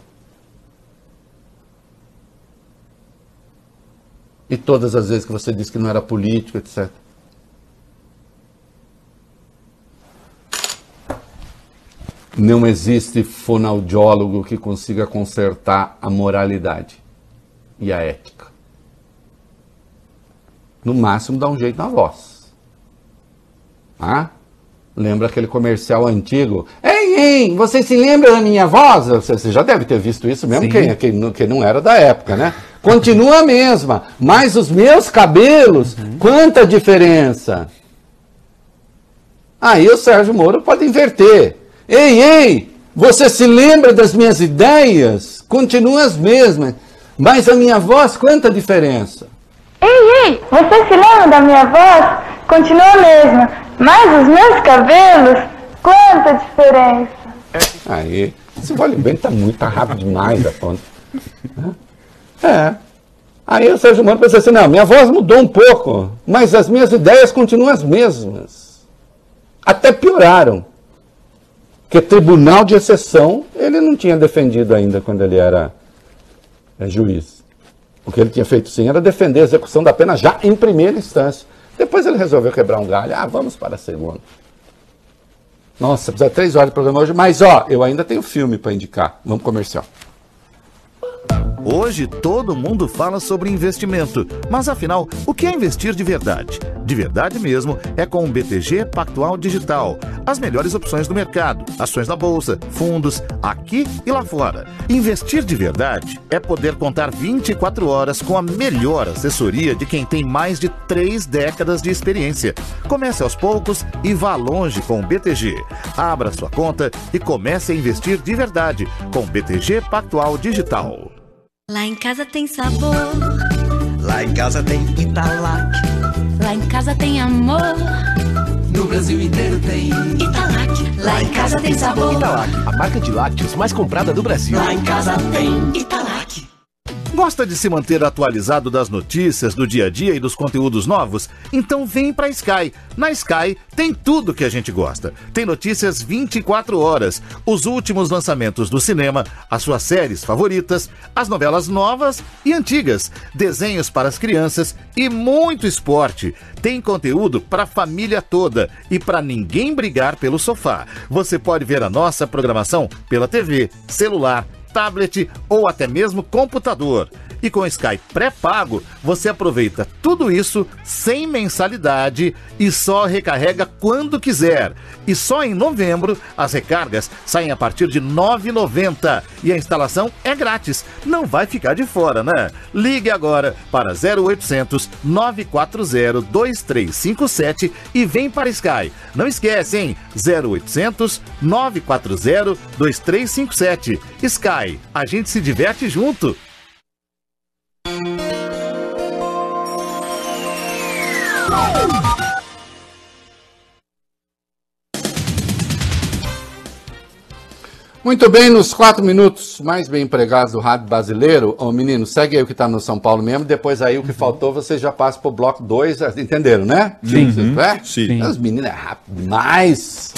E todas as vezes que você disse que não era político, etc. Não existe fonoaudiólogo que consiga consertar a moralidade e a ética. No máximo dá um jeito na voz. Lembra aquele comercial antigo? Ei, você se lembra da minha voz? Você já deve ter visto isso mesmo, que não era da época, né? Continua a mesma, mas os meus cabelos, quanta diferença! Aí o Sérgio Moro pode inverter. Ei, você se lembra das minhas ideias? Continuam as mesmas, mas a minha voz, quanta diferença! Ei, você se lembra da minha voz? Continua a mesma, mas os meus cabelos, quanta diferença! Aí, esse volume tá muito rápido demais da conta. Aí o Sérgio Moro pensa assim, não, minha voz mudou um pouco, mas as minhas ideias continuam as mesmas. Até pioraram. Porque tribunal de exceção ele não tinha defendido ainda quando ele era juiz. O que ele tinha feito sim era defender a execução da pena já em primeira instância. Depois ele resolveu quebrar um galho. Vamos para a segunda. Nossa, precisa de 3 horas de programa hoje, mas eu ainda tenho filme para indicar. Vamos comercial. Hoje todo mundo fala sobre investimento, mas afinal, o que é investir de verdade? De verdade mesmo é com o BTG Pactual Digital. As melhores opções do mercado, ações da bolsa, fundos, aqui e lá fora. Investir de verdade é poder contar 24 horas com a melhor assessoria de quem tem mais de 3 décadas de experiência. Comece aos poucos e vá longe com o BTG. Abra sua conta e comece a investir de verdade com o BTG Pactual Digital. Lá em casa tem sabor. Lá em casa tem Italac. Lá em casa tem amor. No Brasil inteiro tem Italac. Lá em casa tem sabor. Italac, a marca de lácteos mais comprada do Brasil. Lá em casa tem Italac. Gosta de se manter atualizado das notícias do dia a dia e dos conteúdos novos? Então vem pra Sky. Na Sky tem tudo que a gente gosta. Tem notícias 24 horas, os últimos lançamentos do cinema, as suas séries favoritas, as novelas novas e antigas, desenhos para as crianças e muito esporte. Tem conteúdo para a família toda e para ninguém brigar pelo sofá. Você pode ver a nossa programação pela TV, celular, tablet ou até mesmo computador. E com o Sky pré-pago, você aproveita tudo isso sem mensalidade e só recarrega quando quiser. E só em novembro, as recargas saem a partir de R$ 9,90 e a instalação é grátis. Não vai ficar de fora, né? Ligue agora para 0800 940 2357 e vem para Sky. Não esquece, hein? 0800 940 2357. Sky, a gente se diverte junto. Muito bem, nos 4 minutos mais bem empregados do rádio brasileiro, ô menino, segue aí o que está no São Paulo mesmo, depois aí o que faltou, vocês já passam pro bloco 2, entenderam, né? Sim. Sim. As meninas é rápido demais.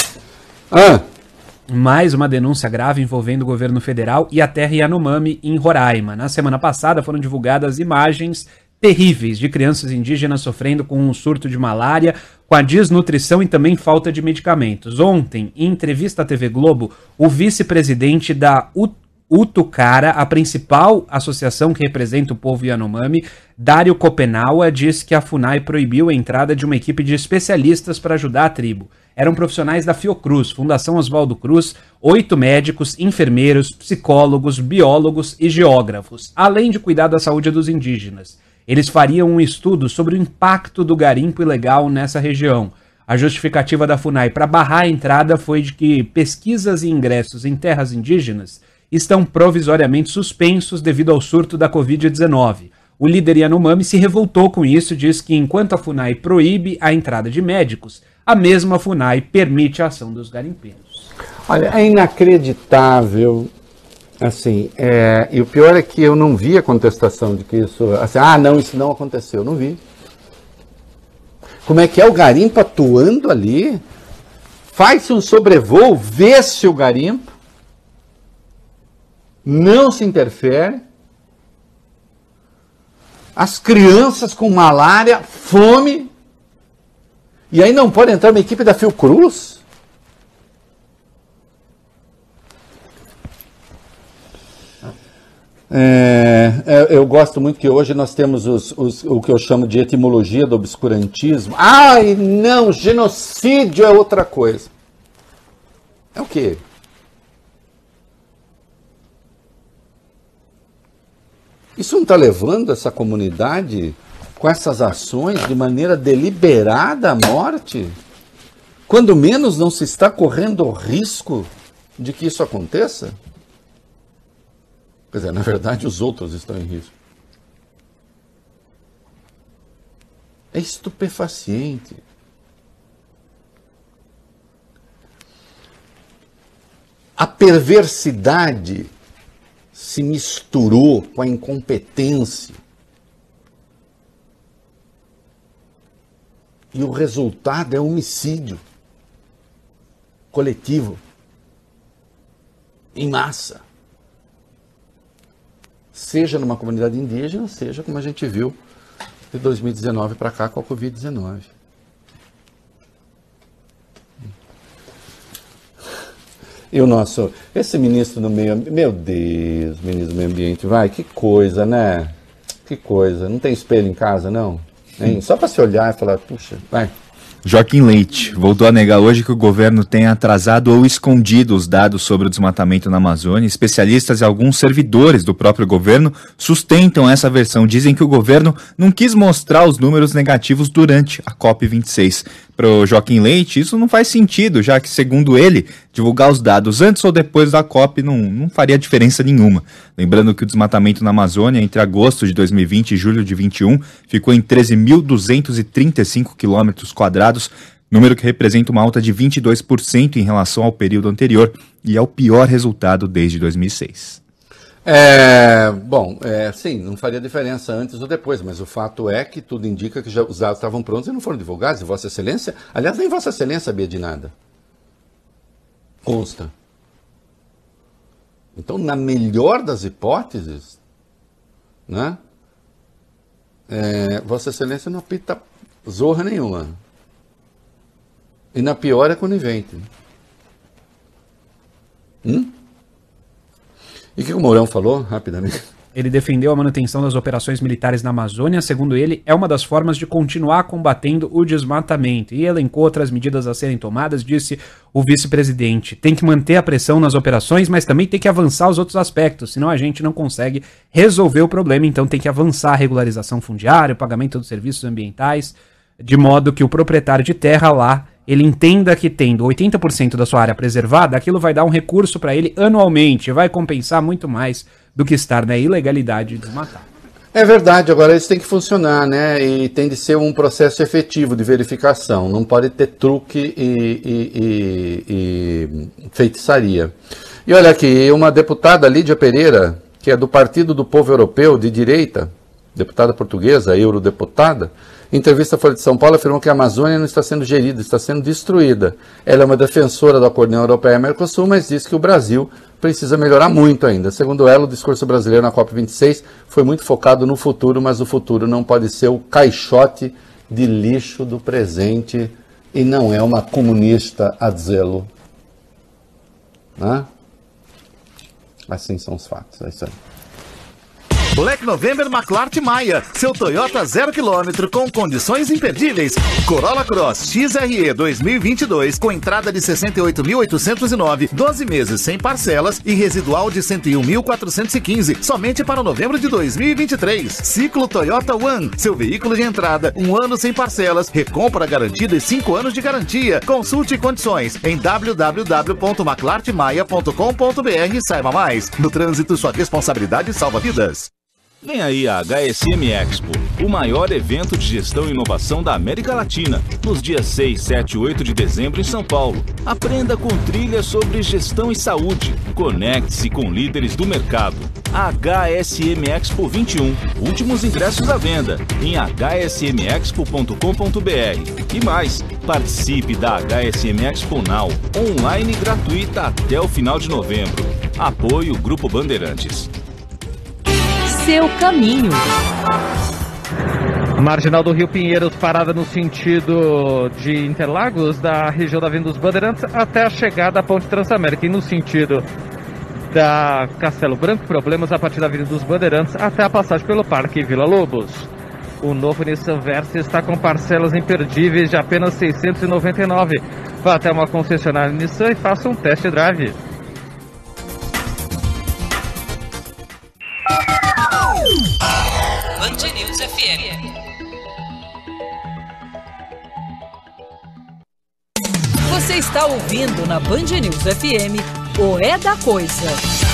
Mais uma denúncia grave envolvendo o governo federal e a terra Yanomami em Roraima. Na semana passada foram divulgadas imagens terríveis de crianças indígenas sofrendo com um surto de malária, com a desnutrição e também falta de medicamentos. Ontem, em entrevista à TV Globo, o vice-presidente da Utucara, a principal associação que representa o povo Yanomami, Dário Copenaua, disse que a FUNAI proibiu a entrada de uma equipe de especialistas para ajudar a tribo. Eram profissionais da Fiocruz, Fundação Oswaldo Cruz, 8 médicos, enfermeiros, psicólogos, biólogos e geógrafos, além de cuidar da saúde dos indígenas. Eles fariam um estudo sobre o impacto do garimpo ilegal nessa região. A justificativa da FUNAI para barrar a entrada foi de que pesquisas e ingressos em terras indígenas estão provisoriamente suspensos devido ao surto da Covid-19. O líder Yanomami se revoltou com isso e diz que enquanto a FUNAI proíbe a entrada de médicos, a mesma FUNAI permite a ação dos garimpeiros. Olha, é inacreditável, assim, e o pior é que eu não vi a contestação de que isso, assim, não, isso não aconteceu, não vi. Como é que é o garimpo atuando ali? Faz-se um sobrevoo, vê-se o garimpo, não se interfere, as crianças com malária, fome, e aí não pode entrar uma equipe da Fiocruz? Eu gosto muito que hoje nós temos o que eu chamo de etimologia do obscurantismo. Ai, não, genocídio é outra coisa. É o quê? Isso não está levando essa comunidade com essas ações de maneira deliberada à morte? Quando menos não se está correndo o risco de que isso aconteça? Quer dizer, na verdade, os outros estão em risco. É estupefaciente. A perversidade se misturou com a incompetência. E o resultado é homicídio coletivo, em massa. Seja numa comunidade indígena, seja como a gente viu de 2019 para cá com a Covid-19. E esse ministro do meio ambiente, meu Deus, ministro do meio ambiente, que coisa, né? Que coisa, não tem espelho em casa, não? Hein? Só para se olhar e falar, puxa, vai. Joaquim Leite voltou a negar hoje que o governo tenha atrasado ou escondido os dados sobre o desmatamento na Amazônia. Especialistas e alguns servidores do próprio governo sustentam essa versão. Dizem que o governo não quis mostrar os números negativos durante a COP26. Para o Joaquim Leite, isso não faz sentido, já que, segundo ele, divulgar os dados antes ou depois da COP não faria diferença nenhuma. Lembrando que o desmatamento na Amazônia, entre agosto de 2020 e julho de 2021, ficou em 13.235 km², número que representa uma alta de 22% em relação ao período anterior, e é o pior resultado desde 2006. Sim, não faria diferença antes ou depois, mas o fato é que tudo indica que já os dados estavam prontos e não foram divulgados, e Vossa Excelência, aliás, nem Vossa Excelência sabia de nada. Consta. Então, na melhor das hipóteses, né, Vossa Excelência não apita zorra nenhuma. E na pior é conivente. E o que o Mourão falou, rapidamente? Ele defendeu a manutenção das operações militares na Amazônia. Segundo ele, é uma das formas de continuar combatendo o desmatamento. E elencou outras medidas a serem tomadas, disse o vice-presidente. Tem que manter a pressão nas operações, mas também tem que avançar os outros aspectos, senão a gente não consegue resolver o problema. Então tem que avançar a regularização fundiária, o pagamento dos serviços ambientais, de modo que o proprietário de terra lá, ele entenda que tendo 80% da sua área preservada, aquilo vai dar um recurso para ele anualmente, vai compensar muito mais do que estar na ilegalidade de desmatar. É verdade, agora isso tem que funcionar, né? E tem de ser um processo efetivo de verificação, não pode ter truque e feitiçaria. E olha aqui, uma deputada, Lídia Pereira, que é do Partido do Povo Europeu, de direita, deputada portuguesa, eurodeputada, em entrevista à Folha de São Paulo, afirmou que a Amazônia não está sendo gerida, está sendo destruída. Ela é uma defensora do Acordo União Europeia-Mercosul, mas diz que o Brasil precisa melhorar muito ainda. Segundo ela, o discurso brasileiro na COP26 foi muito focado no futuro, mas o futuro não pode ser o caixote de lixo do presente e não é uma comunista a dizê-lo. Né? Assim são os fatos, é isso aí. Black November McLart Maia, seu Toyota 0 km com condições imperdíveis. Corolla Cross XRE 2022 com entrada de 68.809, 12 meses sem parcelas e residual de 101.415, somente para novembro de 2023. Ciclo Toyota One, seu veículo de entrada, 1 ano sem parcelas, recompra garantida e 5 anos de garantia. Consulte condições em www.maclartmaia.com.br e saiba mais. No trânsito, sua responsabilidade salva vidas. Vem aí a HSM Expo, o maior evento de gestão e inovação da América Latina, nos dias 6, 7 e 8 de dezembro em São Paulo. Aprenda com trilhas sobre gestão e saúde. Conecte-se com líderes do mercado. HSM Expo 21, últimos ingressos à venda em hsmexpo.com.br. E mais, participe da HSM Expo Now, online gratuita até o final de novembro. Apoio Grupo Bandeirantes. Seu caminho. Marginal do Rio Pinheiros, parada no sentido de Interlagos, da região da Avenida dos Bandeirantes até a chegada à Ponte Transamérica. E no sentido da Castelo Branco, problemas a partir da Avenida dos Bandeirantes até a passagem pelo Parque Vila Lobos. O novo Nissan Versa está com parcelas imperdíveis de apenas R$ 699. Vá até uma concessionária Nissan e faça um test drive. Band News FM. Você está ouvindo na Band News FM o É da Coisa.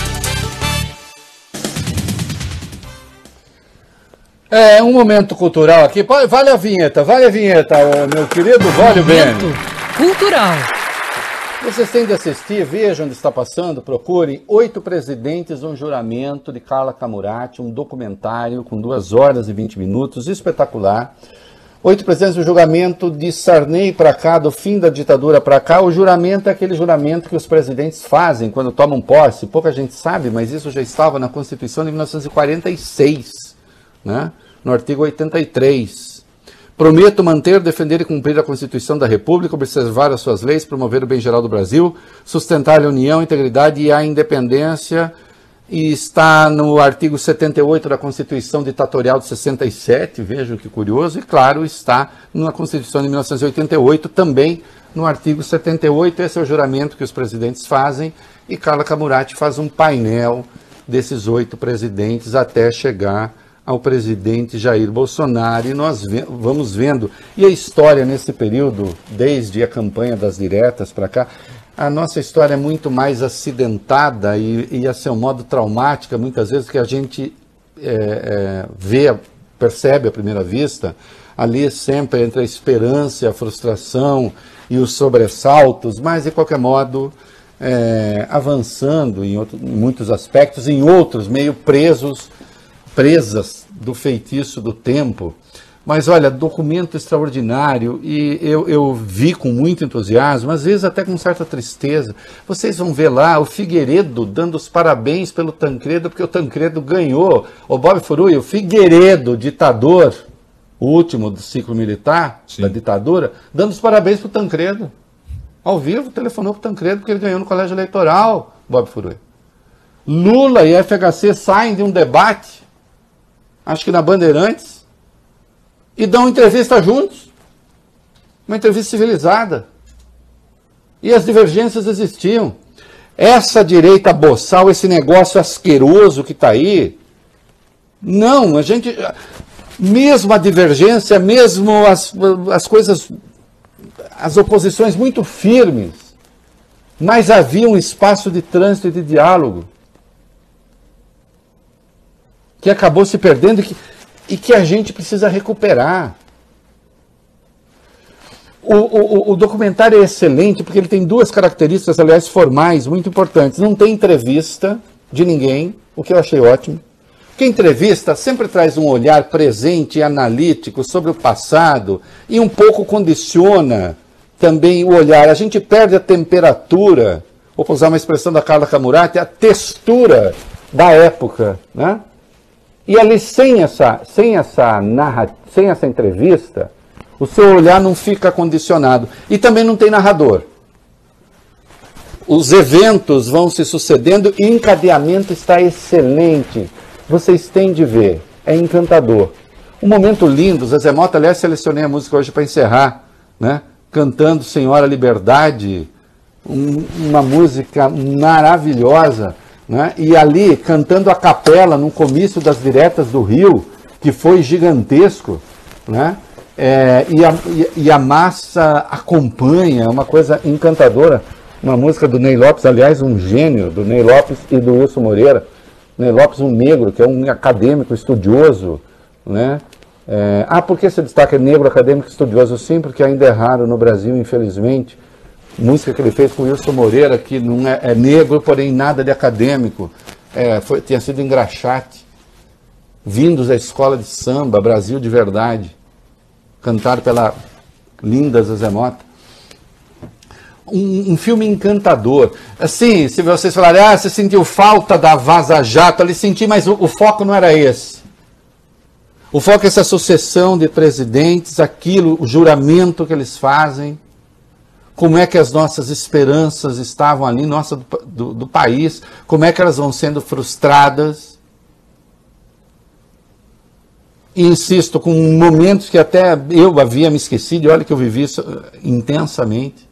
É um momento cultural aqui. Vale a vinheta, meu querido Vale bem. Momento cultural. Vocês têm de assistir, vejam onde está passando, procurem 8 Presidentes, um juramento de Carla Camurati, um documentário com 2 horas e 20 minutos, espetacular. 8 Presidentes, o julgamento de Sarney para cá, do fim da ditadura para cá. O juramento é aquele juramento que os presidentes fazem quando tomam posse. Pouca gente sabe, mas isso já estava na Constituição de 1946, né? No artigo 83. Prometo manter, defender e cumprir a Constituição da República, observar as suas leis, promover o bem geral do Brasil, sustentar a união, a integridade e a independência. E está no artigo 78 da Constituição Ditatorial de 67, vejam que curioso, e claro, está na Constituição de 1988, também no artigo 78. Esse é o juramento que os presidentes fazem, e Carla Camurati faz um painel desses 8 presidentes até chegar ao presidente Jair Bolsonaro, e nós vamos vendo, e a história nesse período, desde a campanha das diretas para cá, a nossa história é muito mais acidentada e a seu modo traumática, muitas vezes, que a gente percebe à primeira vista, ali sempre entre a esperança e a frustração e os sobressaltos, mas de qualquer modo, avançando em muitos aspectos, em outros meio presas do feitiço do tempo. Mas olha, documento extraordinário, e eu vi com muito entusiasmo, às vezes até com certa tristeza. Vocês vão ver lá o Figueiredo dando os parabéns pelo Tancredo, porque o Tancredo ganhou. O Bob Furui, o Figueiredo, ditador, o último do ciclo militar, sim, da ditadura, dando os parabéns para o Tancredo. Ao vivo, telefonou para o Tancredo porque ele ganhou no colégio eleitoral, Bob Furui. Lula e FHC saem de um debate, acho que na Bandeirantes, e dão entrevista juntos. Uma entrevista civilizada. E as divergências existiam. Essa direita boçal, esse negócio asqueroso que está aí, não, a gente, mesmo a divergência, mesmo as coisas, as oposições muito firmes, mas havia um espaço de trânsito e de diálogo que acabou se perdendo e que a gente precisa recuperar. O documentário é excelente porque ele tem duas características, aliás, formais muito importantes. Não tem entrevista de ninguém, o que eu achei ótimo. Porque a entrevista sempre traz um olhar presente e analítico sobre o passado e um pouco condiciona também o olhar. A gente perde a temperatura, ou para usar uma expressão da Carla Camurati, a textura da época, né? E ali, sem essa entrevista, o seu olhar não fica condicionado. E também não tem narrador. Os eventos vão se sucedendo e o encadeamento está excelente. Vocês têm de ver, é encantador. Um momento lindo, Zezé Mota, aliás, selecionei a música hoje para encerrar, né? Cantando Senhora Liberdade, uma música maravilhosa, né? E ali, cantando a capela no comício das diretas do Rio, que foi gigantesco, né? E a massa acompanha, uma coisa encantadora. Uma música do Ney Lopes, aliás, um gênio do Ney Lopes e do Wilson Moreira. Ney Lopes, um negro, que é um acadêmico estudioso, né? Por que você destaca negro acadêmico estudioso? Sim, porque ainda é raro no Brasil, infelizmente. Música que ele fez com o Wilson Moreira, que não é negro, porém nada de acadêmico. Tinha sido engraxate. Vindos da escola de samba, Brasil de Verdade. Cantado pela linda Zezé Mota. Um filme encantador. Assim, se vocês falarem, você sentiu falta da Vaza Jato, ali senti, mas o foco não era esse. O foco é essa sucessão de presidentes, aquilo, o juramento que eles fazem, como é que as nossas esperanças estavam ali, do país, como é que elas vão sendo frustradas. E insisto, com momentos que até eu havia me esquecido, e olha que eu vivi isso intensamente.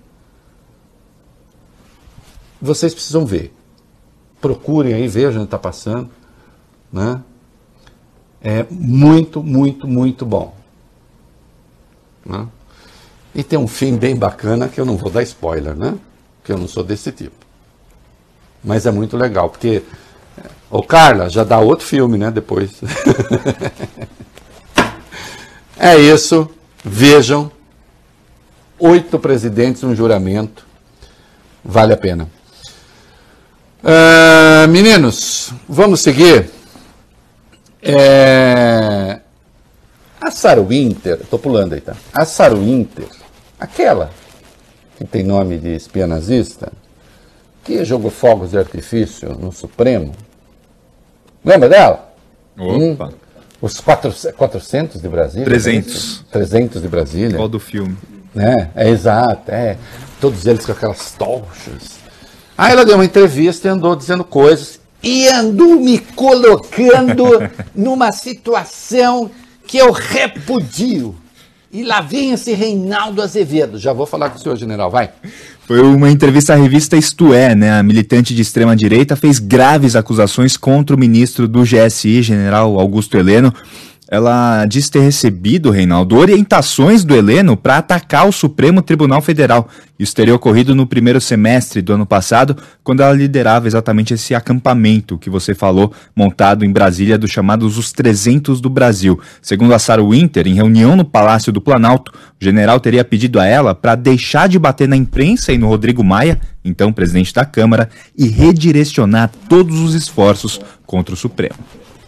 Vocês precisam ver. Procurem aí, vejam onde está passando. Né? É muito, muito, muito bom. Né? E tem um fim bem bacana que eu não vou dar spoiler, né? Porque eu não sou desse tipo. Mas é muito legal, porque... Ô Carla, já dá outro filme, né? Depois. É isso. Vejam. 8 presidentes, um juramento. Vale a pena. Meninos, vamos seguir. A Sarah Winter, estou pulando aí, tá? A Sarah Winter, aquela que tem nome de espia nazista, que jogou fogos de artifício no Supremo. Lembra dela? Opa. Os 400 de Brasília? 300. 300 de Brasília. Qual do filme? Exato, todos eles com aquelas tochas. Aí ela deu uma entrevista e andou dizendo coisas e andou me colocando numa situação que eu repudio. E lá vem esse Reinaldo Azevedo. Já vou falar com o senhor, general, vai. Foi uma entrevista à revista Isto É, né? A militante de extrema-direita fez graves acusações contra o ministro do GSI, general Augusto Heleno. Ela diz ter recebido, Reinaldo, orientações do Heleno para atacar o Supremo Tribunal Federal. Isso teria ocorrido no primeiro semestre do ano passado, quando ela liderava exatamente esse acampamento que você falou, montado em Brasília, dos chamados Os 300 do Brasil. Segundo a Sarah Winter, em reunião no Palácio do Planalto, o general teria pedido a ela para deixar de bater na imprensa e no Rodrigo Maia, então presidente da Câmara, e redirecionar todos os esforços contra o Supremo.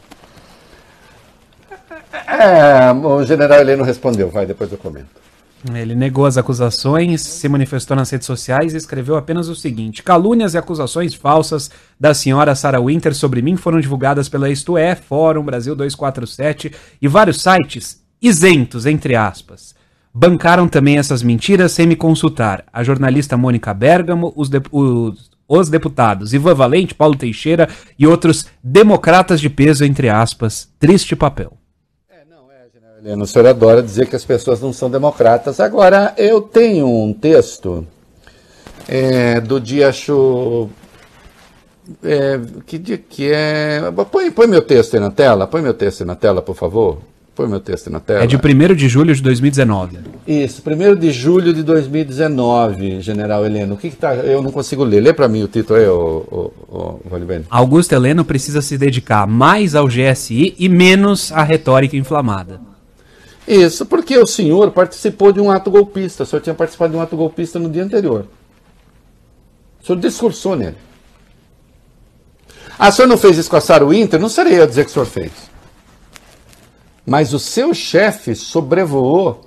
O general Heleno respondeu, depois eu comento. Ele negou as acusações, se manifestou nas redes sociais e escreveu apenas o seguinte: calúnias e acusações falsas da senhora Sarah Winter sobre mim foram divulgadas pela Isto É, Fórum Brasil 247 e vários sites isentos, entre aspas. Bancaram também essas mentiras sem me consultar. A jornalista Mônica Bergamo, os deputados Ivan Valente, Paulo Teixeira e outros democratas de peso, entre aspas. Triste papel. O senhor adora dizer que as pessoas não são democratas. Agora, eu tenho um texto do dia, acho... que dia que é... Põe meu texto aí na tela. Põe meu texto aí na tela, por favor. Põe meu texto aí na tela. É de 1º de julho de 2019. Isso, 1º de julho de 2019, general Heleno. O que tá... Eu não consigo ler. Lê para mim o título aí, Valibene. Augusto Heleno precisa se dedicar mais ao GSI e menos à retórica inflamada. Isso, porque o senhor participou de um ato golpista. O senhor tinha participado de um ato golpista no dia anterior. O senhor discursou nele. Ah, o senhor não fez isso com a Sara Winter? Não serei eu dizer que o senhor fez. Mas o seu chefe sobrevoou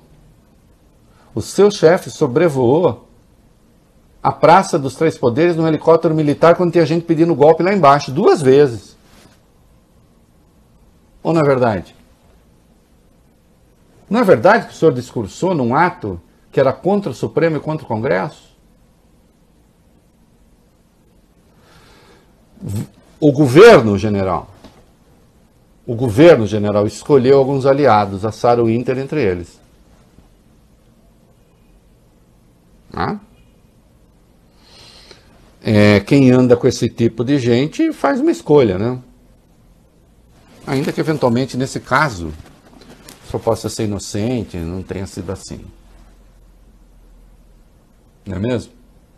a Praça dos Três Poderes num helicóptero militar quando tinha gente pedindo golpe lá embaixo, 2 vezes. Ou não é verdade? Não é verdade que o senhor discursou num ato que era contra o Supremo e contra o Congresso? O governo general escolheu alguns aliados, a Sara Winter entre eles. Quem anda com esse tipo de gente faz uma escolha, né? Ainda que eventualmente nesse caso só possa ser inocente, não tenha sido assim. Não é mesmo?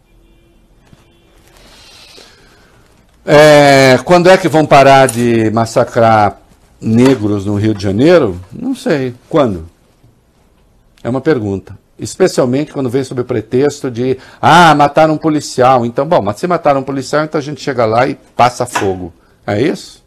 Quando é que vão parar de massacrar negros no Rio de Janeiro? Não sei. Quando? É uma pergunta. Especialmente quando vem sob o pretexto de mataram um policial. Então, bom, mas se mataram um policial, então a gente chega lá e passa fogo. É isso?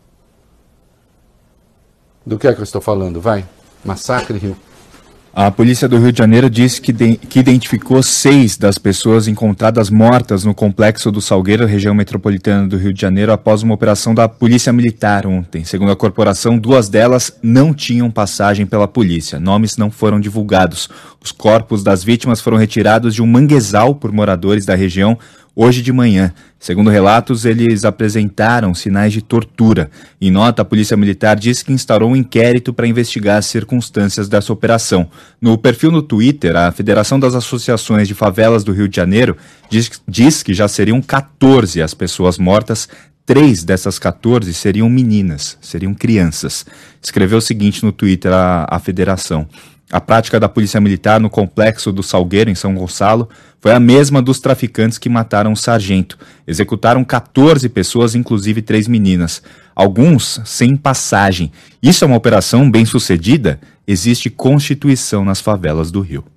Do que é que eu estou falando? Vai. Massacre Rio. A polícia do Rio de Janeiro disse que identificou 6 das pessoas encontradas mortas no complexo do Salgueiro, região metropolitana do Rio de Janeiro, após uma operação da Polícia Militar ontem. Segundo a corporação, 2 delas não tinham passagem pela polícia. Nomes não foram divulgados. Os corpos das vítimas foram retirados de um manguezal por moradores da região hoje de manhã. Segundo relatos, eles apresentaram sinais de tortura. Em nota, a Polícia Militar disse que instaurou um inquérito para investigar as circunstâncias dessa operação. No perfil no Twitter, a Federação das Associações de Favelas do Rio de Janeiro diz que já seriam 14 as pessoas mortas. 3 dessas 14 seriam meninas, seriam crianças. Escreveu o seguinte no Twitter a federação: a prática da Polícia Militar no complexo do Salgueiro, em São Gonçalo, foi a mesma dos traficantes que mataram o sargento. Executaram 14 pessoas, inclusive 3 meninas. Alguns sem passagem. Isso é uma operação bem-sucedida? Existe Constituição nas favelas do Rio.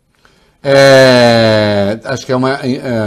Acho que é uma...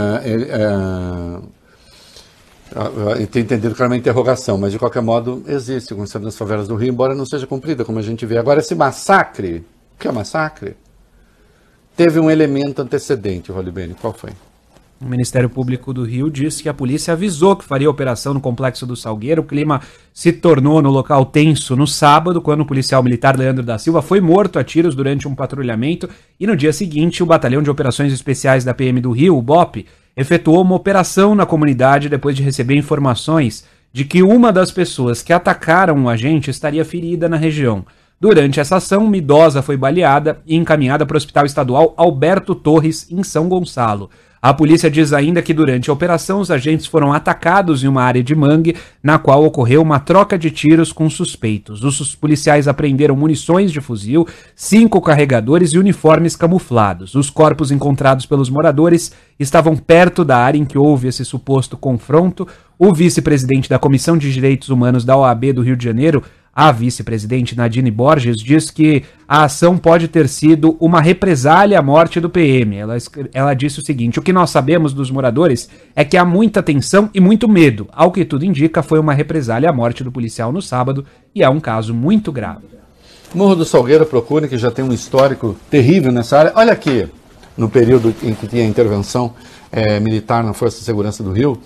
Eu tenho entendido que era uma interrogação, mas de qualquer modo existe Constituição nas favelas do Rio, embora não seja cumprida, como a gente vê. Agora, esse massacre... O que é massacre? Teve um elemento antecedente, Rolibene. Qual foi? O Ministério Público do Rio disse que a polícia avisou que faria operação no complexo do Salgueiro. O clima se tornou no local tenso no sábado, quando o policial militar Leandro da Silva foi morto a tiros durante um patrulhamento. E no dia seguinte, o Batalhão de Operações Especiais da PM do Rio, o BOP, efetuou uma operação na comunidade depois de receber informações de que uma das pessoas que atacaram o agente estaria ferida na região. Durante essa ação, uma idosa foi baleada e encaminhada para o Hospital Estadual Alberto Torres, em São Gonçalo. A polícia diz ainda que durante a operação os agentes foram atacados em uma área de mangue, na qual ocorreu uma troca de tiros com suspeitos. Os policiais apreenderam munições de fuzil, 5 carregadores e uniformes camuflados. Os corpos encontrados pelos moradores estavam perto da área em que houve esse suposto confronto. O vice-presidente da Comissão de Direitos Humanos da OAB do Rio de Janeiro, a vice-presidente Nadine Borges, diz que a ação pode ter sido uma represália à morte do PM. Ela disse o seguinte: o que nós sabemos dos moradores é que há muita tensão e muito medo. Ao que tudo indica, foi uma represália à morte do policial no sábado e é um caso muito grave. Morro do Salgueiro, procure, que já tem um histórico terrível nessa área. Olha aqui, no período em que tinha intervenção militar na Força de Segurança do Rio,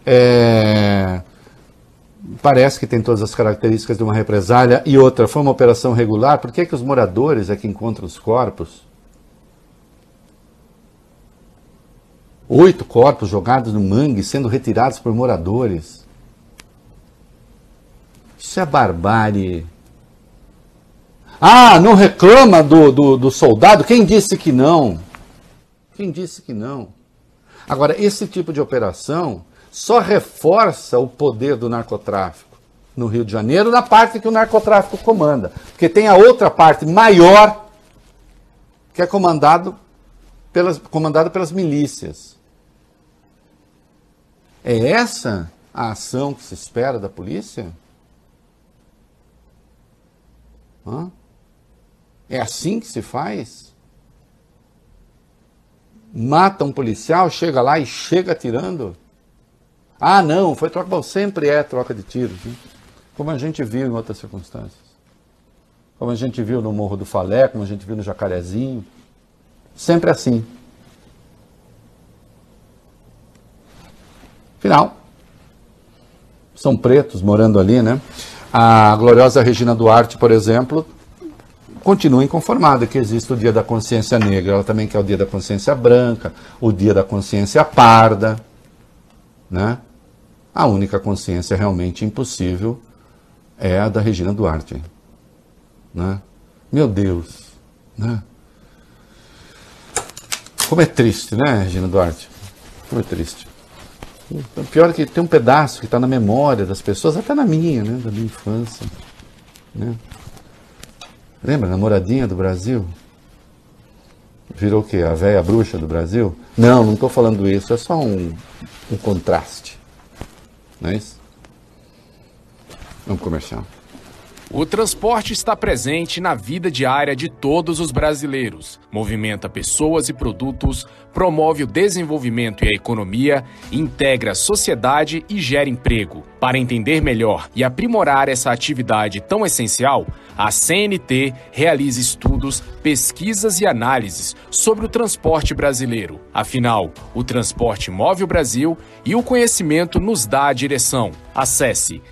parece que tem todas as características de uma represália. E outra, foi uma operação regular. Por que os moradores é que encontram os corpos? 8 corpos jogados no mangue, sendo retirados por moradores. Isso é barbárie. Não reclama do soldado? Quem disse que não? Quem disse que não? Agora, esse tipo de operação só reforça o poder do narcotráfico no Rio de Janeiro, na parte que o narcotráfico comanda. Porque tem a outra parte maior, que é comandada pelas milícias. É essa a ação que se espera da polícia? É assim que se faz? Mata um policial, chega lá e chega atirando? Ah, não, foi troca. Bom, sempre é troca de tiros, né? Como a gente viu em outras circunstâncias. Como a gente viu no Morro do Falé, como a gente viu no Jacarezinho. Sempre assim. Final. São pretos morando ali, né? A gloriosa Regina Duarte, por exemplo, continua inconformada que existe o Dia da Consciência Negra. Ela também quer o Dia da Consciência Branca, o Dia da Consciência Parda, né? A única consciência realmente impossível é a da Regina Duarte, né? Meu Deus, né? Como é triste, né, Regina Duarte? Como é triste. O pior é que tem um pedaço que está na memória das pessoas, até na minha, né, da minha infância, né? Lembra, namoradinha do Brasil? Virou o quê? A véia bruxa do Brasil? Não estou falando isso, é só um contraste. Não é isso? Vamos comercial. O transporte está presente na vida diária de todos os brasileiros. Movimenta pessoas e produtos, promove o desenvolvimento e a economia, integra a sociedade e gera emprego. Para entender melhor e aprimorar essa atividade tão essencial, a CNT realiza estudos, pesquisas e análises sobre o transporte brasileiro. Afinal, o transporte move o Brasil e o conhecimento nos dá a direção. Acesse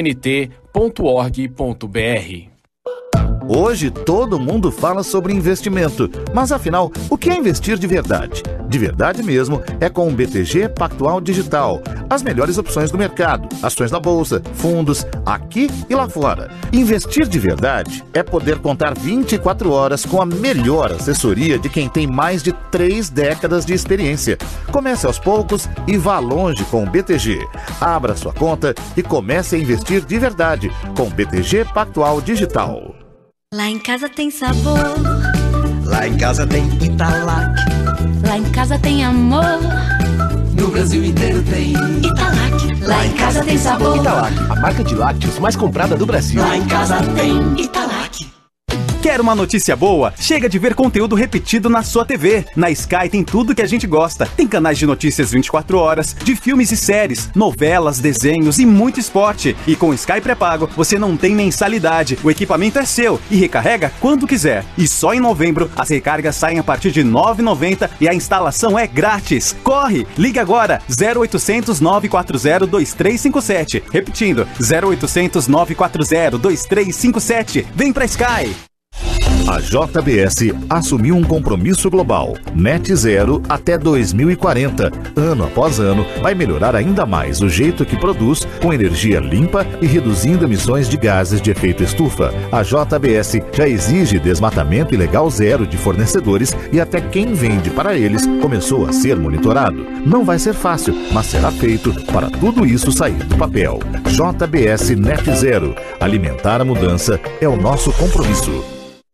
cnt.org.br. Hoje todo mundo fala sobre investimento, mas afinal, o que é investir de verdade? De verdade mesmo é com o BTG Pactual Digital. As melhores opções do mercado, ações na bolsa, fundos, aqui e lá fora. Investir de verdade é poder contar 24 horas com a melhor assessoria de quem tem mais de 3 décadas de experiência. Comece aos poucos e vá longe com o BTG. Abra sua conta e comece a investir de verdade com o BTG Pactual Digital. Lá em casa tem sabor. Lá em casa tem Italac. Lá em casa tem amor. No Brasil inteiro tem Italac. Lá em casa tem sabor. Italac, a marca de lácteos mais comprada do Brasil. Lá em casa tem Italac. Quer uma notícia boa? Chega de ver conteúdo repetido na sua TV. Na Sky tem tudo que a gente gosta. Tem canais de notícias 24 horas, de filmes e séries, novelas, desenhos e muito esporte. E com o Sky pré-pago, você não tem mensalidade. O equipamento é seu e recarrega quando quiser. E só em novembro, as recargas saem a partir de R$ 9,90 e a instalação é grátis. Corre! Ligue agora! 0800 940 2357. Repetindo, 0800 940 2357. Vem pra Sky! A JBS assumiu um compromisso global, net zero até 2040. Ano após ano, vai melhorar ainda mais o jeito que produz, com energia limpa e reduzindo emissões de gases de efeito estufa. A JBS já exige desmatamento ilegal zero de fornecedores e até quem vende para eles começou a ser monitorado. Não vai ser fácil, mas será feito para tudo isso sair do papel. JBS Net Zero. Alimentar a mudança é o nosso compromisso.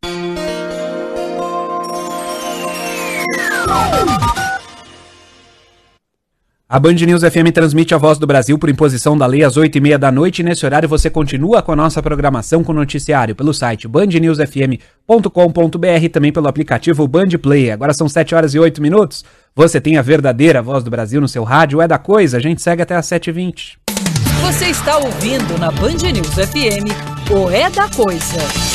A Band News FM transmite a Voz do Brasil por imposição da lei às 8h30 da noite. Nesse horário você continua com a nossa programação com noticiário pelo site bandnewsfm.com.br e também pelo aplicativo Band Play. Agora são 7h08. Você tem a verdadeira Voz do Brasil no seu rádio. É da coisa. A gente segue até às 7h20. Você está ouvindo na Band News FM o É da Coisa.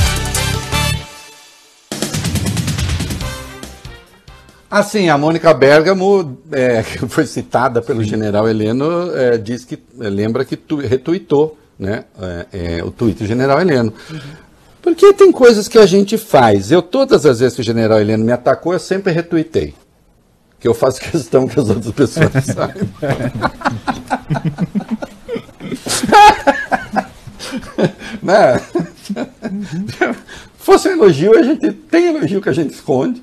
Assim, a Mônica Bergamo, que foi citada pelo general Heleno, diz que lembra que retuitou, né, o tweet do general Heleno. Porque tem coisas que a gente faz. Todas as vezes que o general Heleno me atacou, eu sempre retuitei. Que eu faço questão que as outras pessoas saibam. Né? Fosse um elogio, a gente tem elogio que a gente esconde.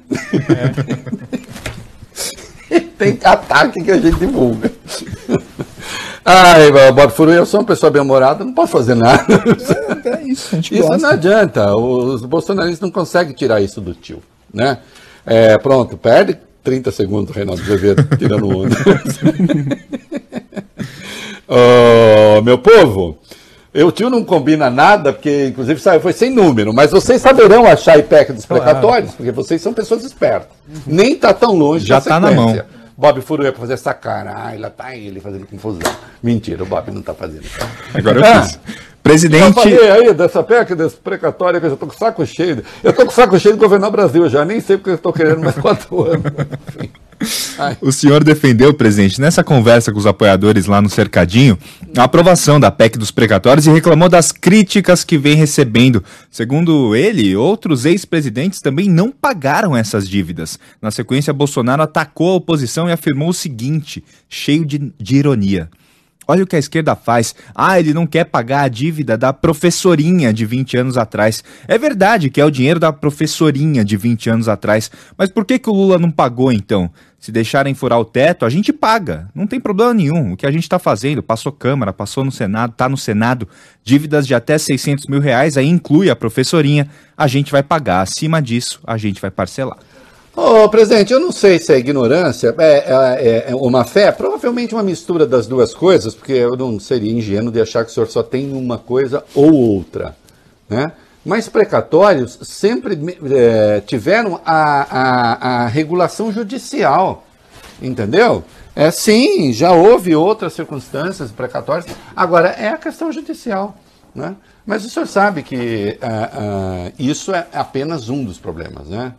E tem ataque que a gente divulga. Ai, Bob Furuia, eu sou uma pessoa bem-humorada, não posso fazer nada. É isso, a gente isso gosta. Não adianta, os bolsonaristas não conseguem tirar isso do tio, né? Pronto, perde 30 segundos o Reinaldo Azevedo tirando onda. Meu povo, O tio não combina nada, porque inclusive foi sem número, mas vocês saberão achar a PEC dos precatórios, porque vocês são pessoas espertas. Nem está tão longe já está na mão. Bob Furuia para fazer essa cara, lá tá ele fazendo confusão. Mentira, o Bob não está fazendo. Agora eu fiz. Presidente... Eu falei aí dessa PEC, desse precatório, que eu já estou com o saco cheio. Eu estou com o saco cheio de governar o Brasil já, nem sei porque eu estou querendo mais 4 anos. O senhor defendeu, presidente, nessa conversa com os apoiadores lá no Cercadinho, a aprovação da PEC dos precatórios e reclamou das críticas que vem recebendo. Segundo ele, outros ex-presidentes também não pagaram essas dívidas. Na sequência, Bolsonaro atacou a oposição e afirmou o seguinte, cheio de ironia. Olha o que a esquerda faz. Ele não quer pagar a dívida da professorinha de 20 anos atrás. É verdade que é o dinheiro da professorinha de 20 anos atrás. Mas por que o Lula não pagou, então? Se deixarem furar o teto, a gente paga. Não tem problema nenhum. O que a gente está fazendo, passou Câmara, passou no Senado, está no Senado. Dívidas de até 600 mil reais, aí inclui a professorinha. A gente vai pagar. Acima disso, a gente vai parcelar. Presidente, eu não sei se é ignorância, é uma fé, provavelmente uma mistura das duas coisas, porque eu não seria ingênuo de achar que o senhor só tem uma coisa ou outra, né? Mas precatórios sempre tiveram a regulação judicial, entendeu? Sim, já houve outras circunstâncias precatórias, agora é a questão judicial, né? Mas o senhor sabe que isso é apenas um dos problemas, né?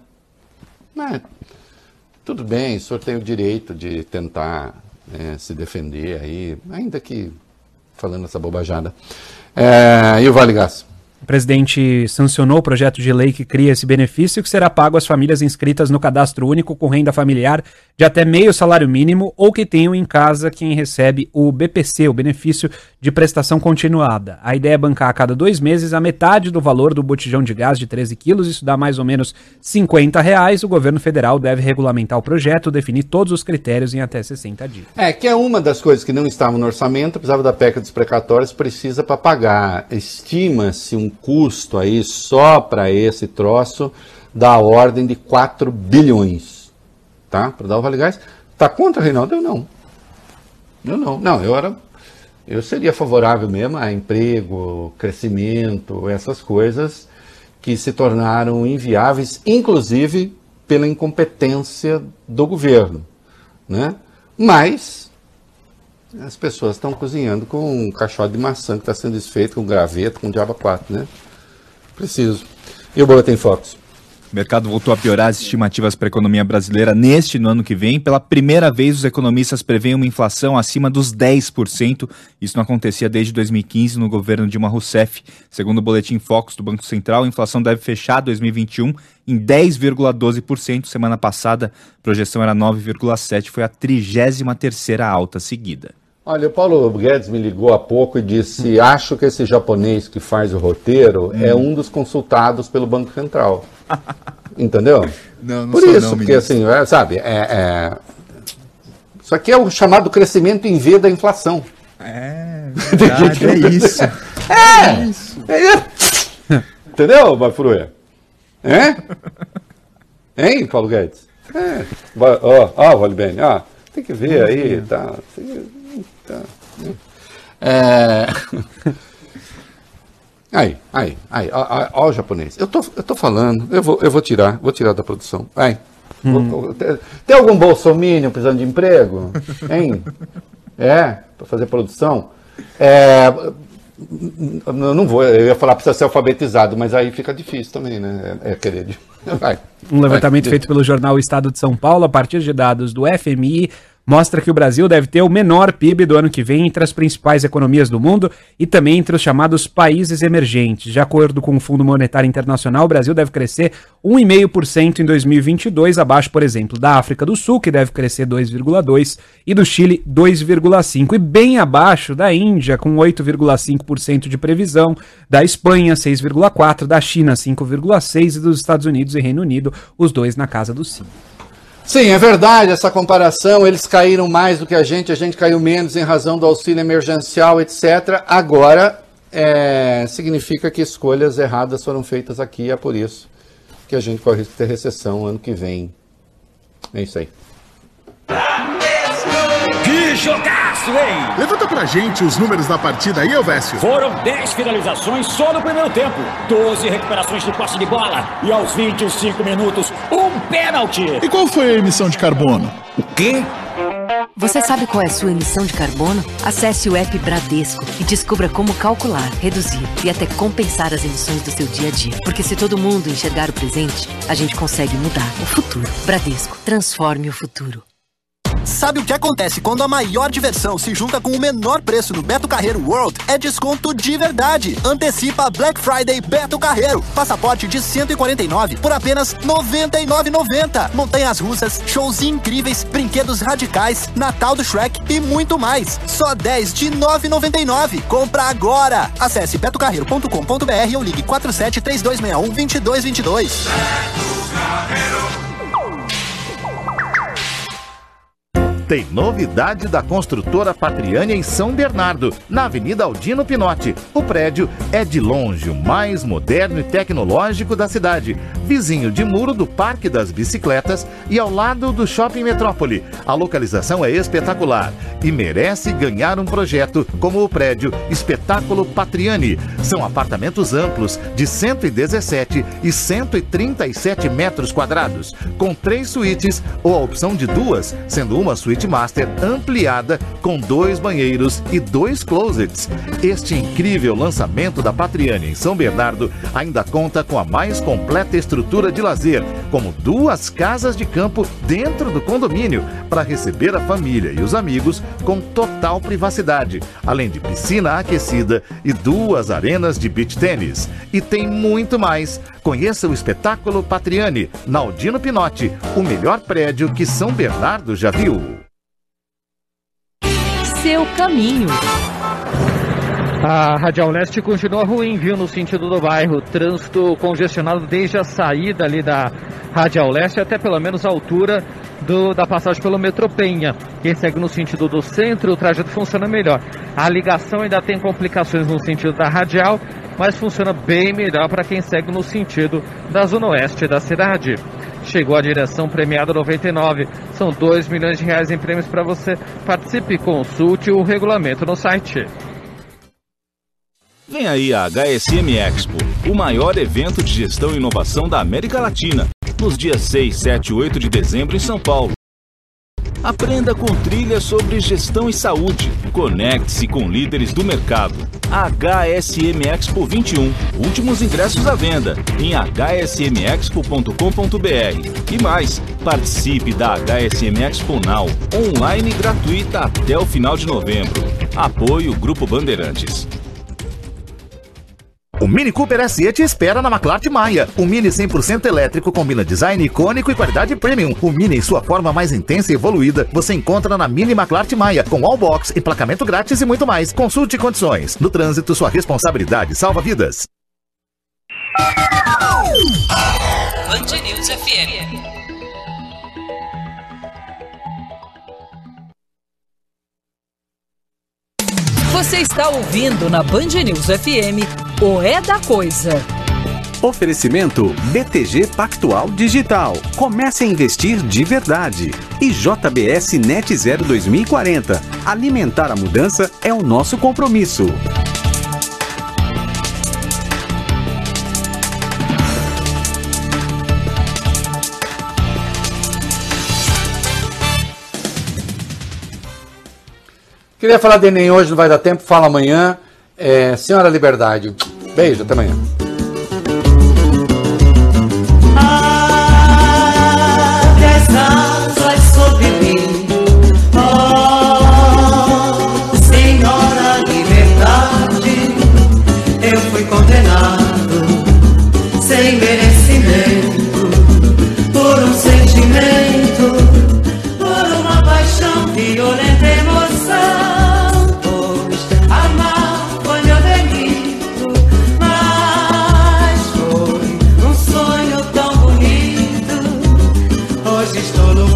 Tudo bem, o senhor tem o direito de tentar se defender aí, ainda que falando essa bobajada. E o Vale Gás? O presidente sancionou o projeto de lei que cria esse benefício que será pago às famílias inscritas no cadastro único com renda familiar de até meio salário mínimo ou que tenham em casa quem recebe o BPC, o benefício de prestação continuada. A ideia é bancar a cada 2 meses a metade do valor do botijão de gás de 13 quilos, isso dá mais ou menos R$50. O governo federal deve regulamentar o projeto, definir todos os critérios em até 60 dias. Que é uma das coisas que não estava no orçamento, precisava da PEC dos precatórios, precisa para pagar. Estima-se um custo aí só para esse troço da ordem de 4 bilhões, tá? Para dar o Vale Gás. Tá contra, Reinaldo? Eu não. Eu seria favorável mesmo a emprego, crescimento, essas coisas que se tornaram inviáveis, inclusive pela incompetência do governo, né? Mas as pessoas estão cozinhando com um caixote de maçã que está sendo desfeito, com graveto, com diabo 4, né? Preciso. E o Boletim Fox? O mercado voltou a piorar as estimativas para a economia brasileira no ano que vem. Pela primeira vez, os economistas preveem uma inflação acima dos 10%. Isso não acontecia desde 2015 no governo Dilma Rousseff. Segundo o Boletim Focus do Banco Central, a inflação deve fechar 2021 em 10,12%. Semana passada, a projeção era 9,7%. Foi a 33ª alta seguida. Olha, o Paulo Guedes me ligou há pouco e disse: acho que esse japonês que faz o roteiro é um dos consultados pelo Banco Central. Entendeu? Não por sou isso, não, porque assim, sabe, isso aqui é o chamado crescimento em V da inflação. Verdade, é isso. Entendeu, Bafruia? Hein, Paulo Guedes? Olha bem, tem que ver aí, tá. Aí, ó o japonês. Eu tô falando, eu vou tirar da produção. Tem algum bolsominion precisando de emprego? Hein? Para fazer produção? Eu ia falar precisa ser alfabetizado, mas aí fica difícil também, né? Querido. Um levantamento feito pelo jornal O Estado de São Paulo, a partir de dados do FMI, mostra que o Brasil deve ter o menor PIB do ano que vem entre as principais economias do mundo e também entre os chamados países emergentes. De acordo com o Fundo Monetário Internacional, o Brasil deve crescer 1,5% em 2022, abaixo, por exemplo, da África do Sul, que deve crescer 2,2%, e do Chile, 2,5%, e bem abaixo da Índia, com 8,5% de previsão, da Espanha, 6,4%, da China, 5,6%, e dos Estados Unidos e Reino Unido, os dois na casa do 5%. Sim, é verdade essa comparação, eles caíram mais do que a gente caiu menos em razão do auxílio emergencial, etc. Agora, significa que escolhas erradas foram feitas aqui, é por isso que a gente corre risco de ter recessão ano que vem. É isso aí. Que jogaço! fácil, hein? Levanta pra gente os números da partida aí, Elvésio. Foram 10 finalizações só no primeiro tempo, 12 recuperações de posse de bola e aos 25 minutos, um pênalti. E qual foi a emissão de carbono? O quê? Você sabe qual é a sua emissão de carbono? Acesse o app Bradesco e descubra como calcular, reduzir e até compensar as emissões do seu dia a dia. Porque se todo mundo enxergar o presente, a gente consegue mudar o futuro. Bradesco, transforme o futuro. Sabe o que acontece quando a maior diversão se junta com o menor preço no Beto Carreiro World? É desconto de verdade. Antecipa Black Friday Beto Carreiro. Passaporte de R$149 por apenas R$99,90. Montanhas russas, shows incríveis, brinquedos radicais, Natal do Shrek e muito mais. Só 10 de R$9,99. Compra agora. Acesse betocarreiro.com.br ou ligue 47-3261-2222. Tem novidade da construtora Patriani em São Bernardo, na Avenida Aldino Pinotti. O prédio é de longe o mais moderno e tecnológico da cidade, vizinho de muro do Parque das Bicicletas e ao lado do Shopping Metrópole. A localização é espetacular e merece ganhar um projeto como o prédio Espetáculo Patriani. São apartamentos amplos de 117 e 137 metros quadrados, com 3 suítes ou a opção de 2, sendo uma suíte master ampliada com 2 banheiros e 2 closets. Este incrível lançamento da Patriani em São Bernardo ainda conta com a mais completa estrutura de lazer, como 2 casas de campo dentro do condomínio para receber a família e os amigos com total privacidade, além de piscina aquecida e 2 arenas de beach tênis. E tem muito mais. Conheça o Espetáculo Patriani, na Aldino Pinotti, o melhor prédio que São Bernardo já viu. Seu caminho. A Radial Leste continua ruim, viu, no sentido do bairro. Trânsito congestionado desde a saída ali da Radial Leste até pelo menos a altura da passagem pelo metrô Penha. Quem segue no sentido do centro, o trajeto funciona melhor. A ligação ainda tem complicações no sentido da Radial, mas funciona bem melhor para quem segue no sentido da zona oeste da cidade. Chegou a direção premiada 99. São R$2 milhões em prêmios para você. Participe e consulte o regulamento no site. Vem aí a HSM Expo, o maior evento de gestão e inovação da América Latina, nos dias 6, 7 e 8 de dezembro em São Paulo. Aprenda com trilhas sobre gestão e saúde. Conecte-se com líderes do mercado. HSM Expo 21. Últimos ingressos à venda em hsmexpo.com.br. E mais, participe da HSM Expo Now, online gratuita até o final de novembro. Apoio Grupo Bandeirantes. O Mini Cooper SE te espera na McLart Maia. O Mini 100% elétrico combina design icônico e qualidade premium. O Mini em sua forma mais intensa e evoluída você encontra na Mini McLart Maia, com wallbox, emplacamento grátis e muito mais. Consulte condições. No trânsito, sua responsabilidade salva vidas. Band News FM. Você está ouvindo na Band News FM o É da Coisa. Oferecimento BTG Pactual Digital. Comece a investir de verdade. E JBS Net Zero 2040. Alimentar a mudança é o nosso compromisso. Queria falar de Enem hoje, não vai dar tempo, fala amanhã. Senhora Liberdade, beijo, até amanhã. Abre as asas sobre mim, oh, Senhora Liberdade. Eu fui condenado sem merecimento por um sentimento, por uma paixão violenta emoção. Estou no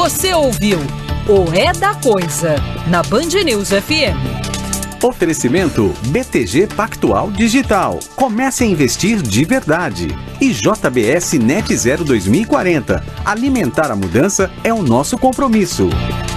Você ouviu o É da Coisa, na Band News FM. Oferecimento BTG Pactual Digital. Comece a investir de verdade. E JBS Net Zero 2040. Alimentar a mudança é o nosso compromisso.